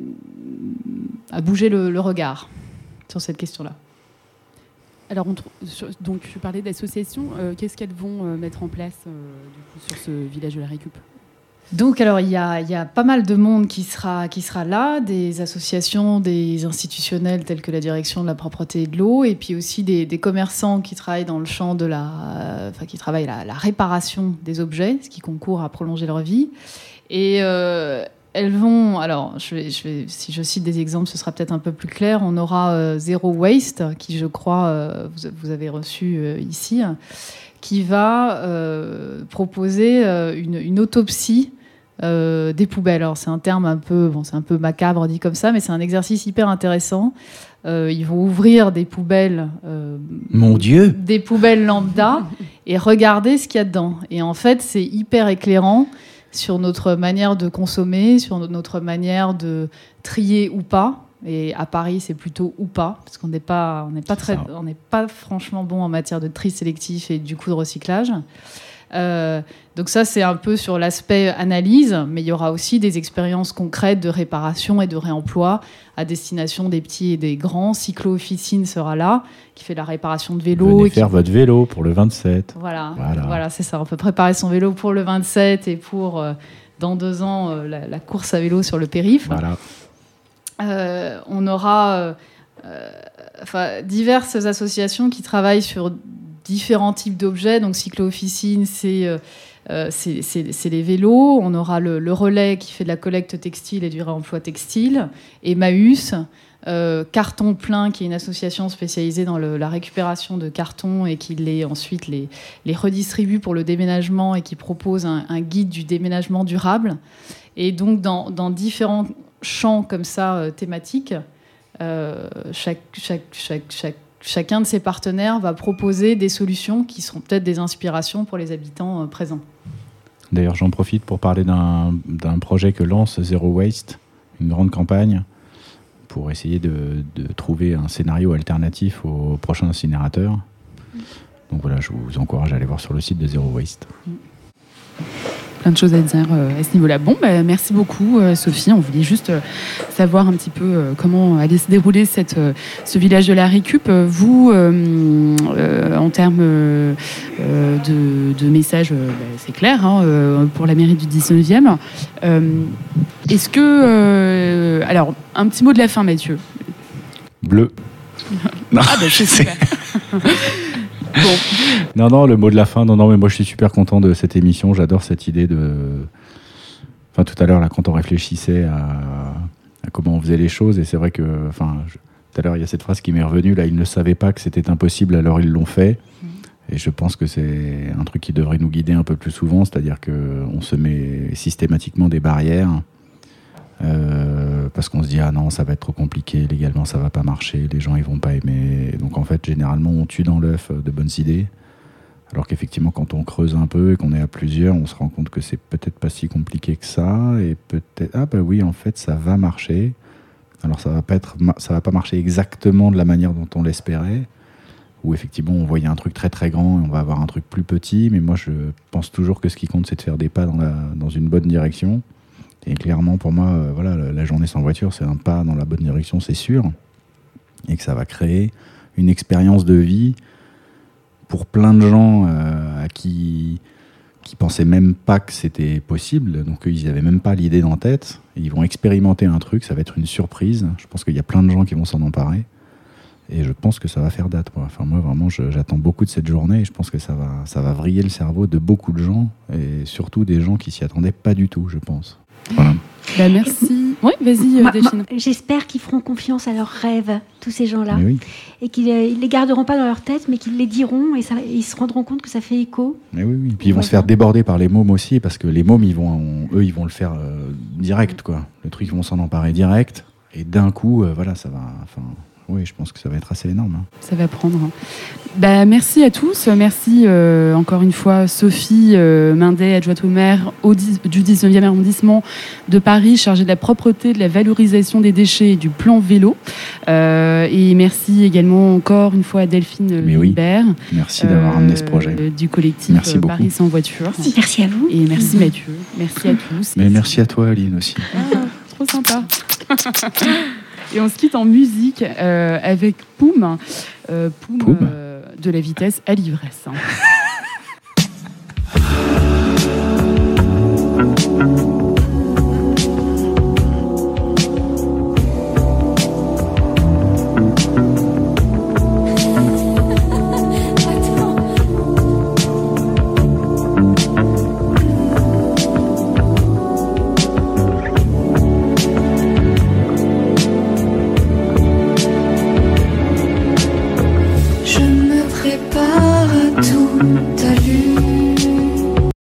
à bouger le regard sur cette question-là. Alors, donc, je parlais d'associations. Qu'est-ce qu'elles vont mettre en place du coup, sur ce village de la récup ? Donc, alors, il y a pas mal de monde qui sera là, des associations, des institutionnels tels que la direction de la propreté et de l'eau, et puis aussi des commerçants qui travaillent dans le champ de la réparation des objets, ce qui concourt à prolonger leur vie. Et elles vont, alors si je cite des exemples, ce sera peut-être un peu plus clair. On aura Zero Waste, qui je crois vous avez reçu ici, qui va proposer une autopsie des poubelles. Alors c'est un terme c'est un peu macabre dit comme ça, mais c'est un exercice hyper intéressant. Ils vont ouvrir des poubelles, mon Dieu, des poubelles lambda, et regarder ce qu'il y a dedans. Et en fait, c'est hyper éclairant sur notre manière de consommer, sur notre manière de trier ou pas. Et à Paris, c'est plutôt ou pas, parce qu'on n'est pas franchement bon en matière de tri sélectif et du coup de recyclage. Donc ça, c'est un peu sur l'aspect analyse, mais il y aura aussi des expériences concrètes de réparation et de réemploi à destination des petits et des grands. Cyclo-officine sera là, qui fait la réparation de vélos. Venez faire votre vélo pour le 27. Voilà, c'est ça. On peut préparer son vélo pour le 27 et pour, dans 2 ans, la course à vélo sur le périph'. Voilà. On aura diverses associations qui travaillent sur différents types d'objets. Donc, Cyclo-officine, c'est les vélos. On aura le relais qui fait de la collecte textile et du réemploi textile. Emmaüs, Carton Plein, qui est une association spécialisée dans la récupération de cartons et qui ensuite les redistribue pour le déménagement et qui propose un guide du déménagement durable. Et donc, dans différents champs comme ça, thématiques, chacun de ces partenaires va proposer des solutions qui seront peut-être des inspirations pour les habitants présents. D'ailleurs, j'en profite pour parler d'un projet que lance Zero Waste, une grande campagne pour essayer de trouver un scénario alternatif au prochain incinérateur. Donc voilà, je vous encourage à aller voir sur le site de Zero Waste. Plein de choses à dire à ce niveau-là. Bon, merci beaucoup, Sophie. On voulait juste savoir un petit peu comment allait se dérouler ce village de la récup. Vous, en termes de messages, c'est clair, pour la mairie du 19e. Est-ce que... alors, un petit mot de la fin, Mathieu. Bleu. C'est super. Bon. Non, le mot de la fin. Non, mais moi je suis super content de cette émission. J'adore cette idée de. Enfin, tout à l'heure, là, quand on réfléchissait à comment on faisait les choses, et c'est vrai que. Tout à l'heure, il y a cette phrase qui m'est revenue. Là, ils ne savaient pas que c'était impossible, alors ils l'ont fait. Et je pense que c'est un truc qui devrait nous guider un peu plus souvent, c'est-à-dire qu'on se met systématiquement des barrières. Parce qu'on se dit non, ça va être trop compliqué, légalement ça va pas marcher, les gens ils vont pas aimer. Donc en fait généralement on tue dans l'œuf de bonnes idées, alors qu'effectivement quand on creuse un peu et qu'on est à plusieurs, on se rend compte que c'est peut-être pas si compliqué que ça, et peut-être oui en fait ça va marcher. Alors ça va pas marcher exactement de la manière dont on l'espérait, où effectivement on voyait un truc très très grand et on va avoir un truc plus petit, mais moi je pense toujours que ce qui compte c'est de faire des pas dans une bonne direction. Et clairement, pour moi, la journée sans voiture, c'est un pas dans la bonne direction, c'est sûr. Et que ça va créer une expérience de vie pour plein de gens qui pensaient même pas que c'était possible. Donc, ils n'avaient même pas l'idée dans la tête. Et ils vont expérimenter un truc, ça va être une surprise. Je pense qu'il y a plein de gens qui vont s'en emparer. Et je pense que ça va faire date. Moi, vraiment, j'attends beaucoup de cette journée. Et je pense que ça va vriller le cerveau de beaucoup de gens. Et surtout des gens qui s'y attendaient pas du tout, je pense. Voilà. Merci. Oui, vas-y, Delphine. J'espère qu'ils feront confiance à leurs rêves, tous ces gens-là. Oui. Et qu'ils ne les garderont pas dans leur tête, mais qu'ils les diront et ils se rendront compte que ça fait écho. Mais oui. Puis ils vont se faire déborder par les mômes aussi, parce que les mômes, ils vont le faire direct, quoi. Le truc, ils vont s'en emparer direct. Et d'un coup, ça va... Oui, je pense que ça va être assez énorme. Ça va prendre. Bah, merci à tous. Merci encore une fois Sophie Mindet, adjointe au maire du 19e arrondissement de Paris, chargée de la propreté, de la valorisation des déchets et du plan vélo. Et merci également encore une fois à Delphine Lindbergh. Merci d'avoir amené ce projet. Du collectif Paris sans voiture. Merci à vous. Et merci Mathieu. Merci à tous. Mais merci à toi Aline aussi. Trop sympa. Et on se quitte en musique avec Poum. Poum. De la vitesse à l'ivresse.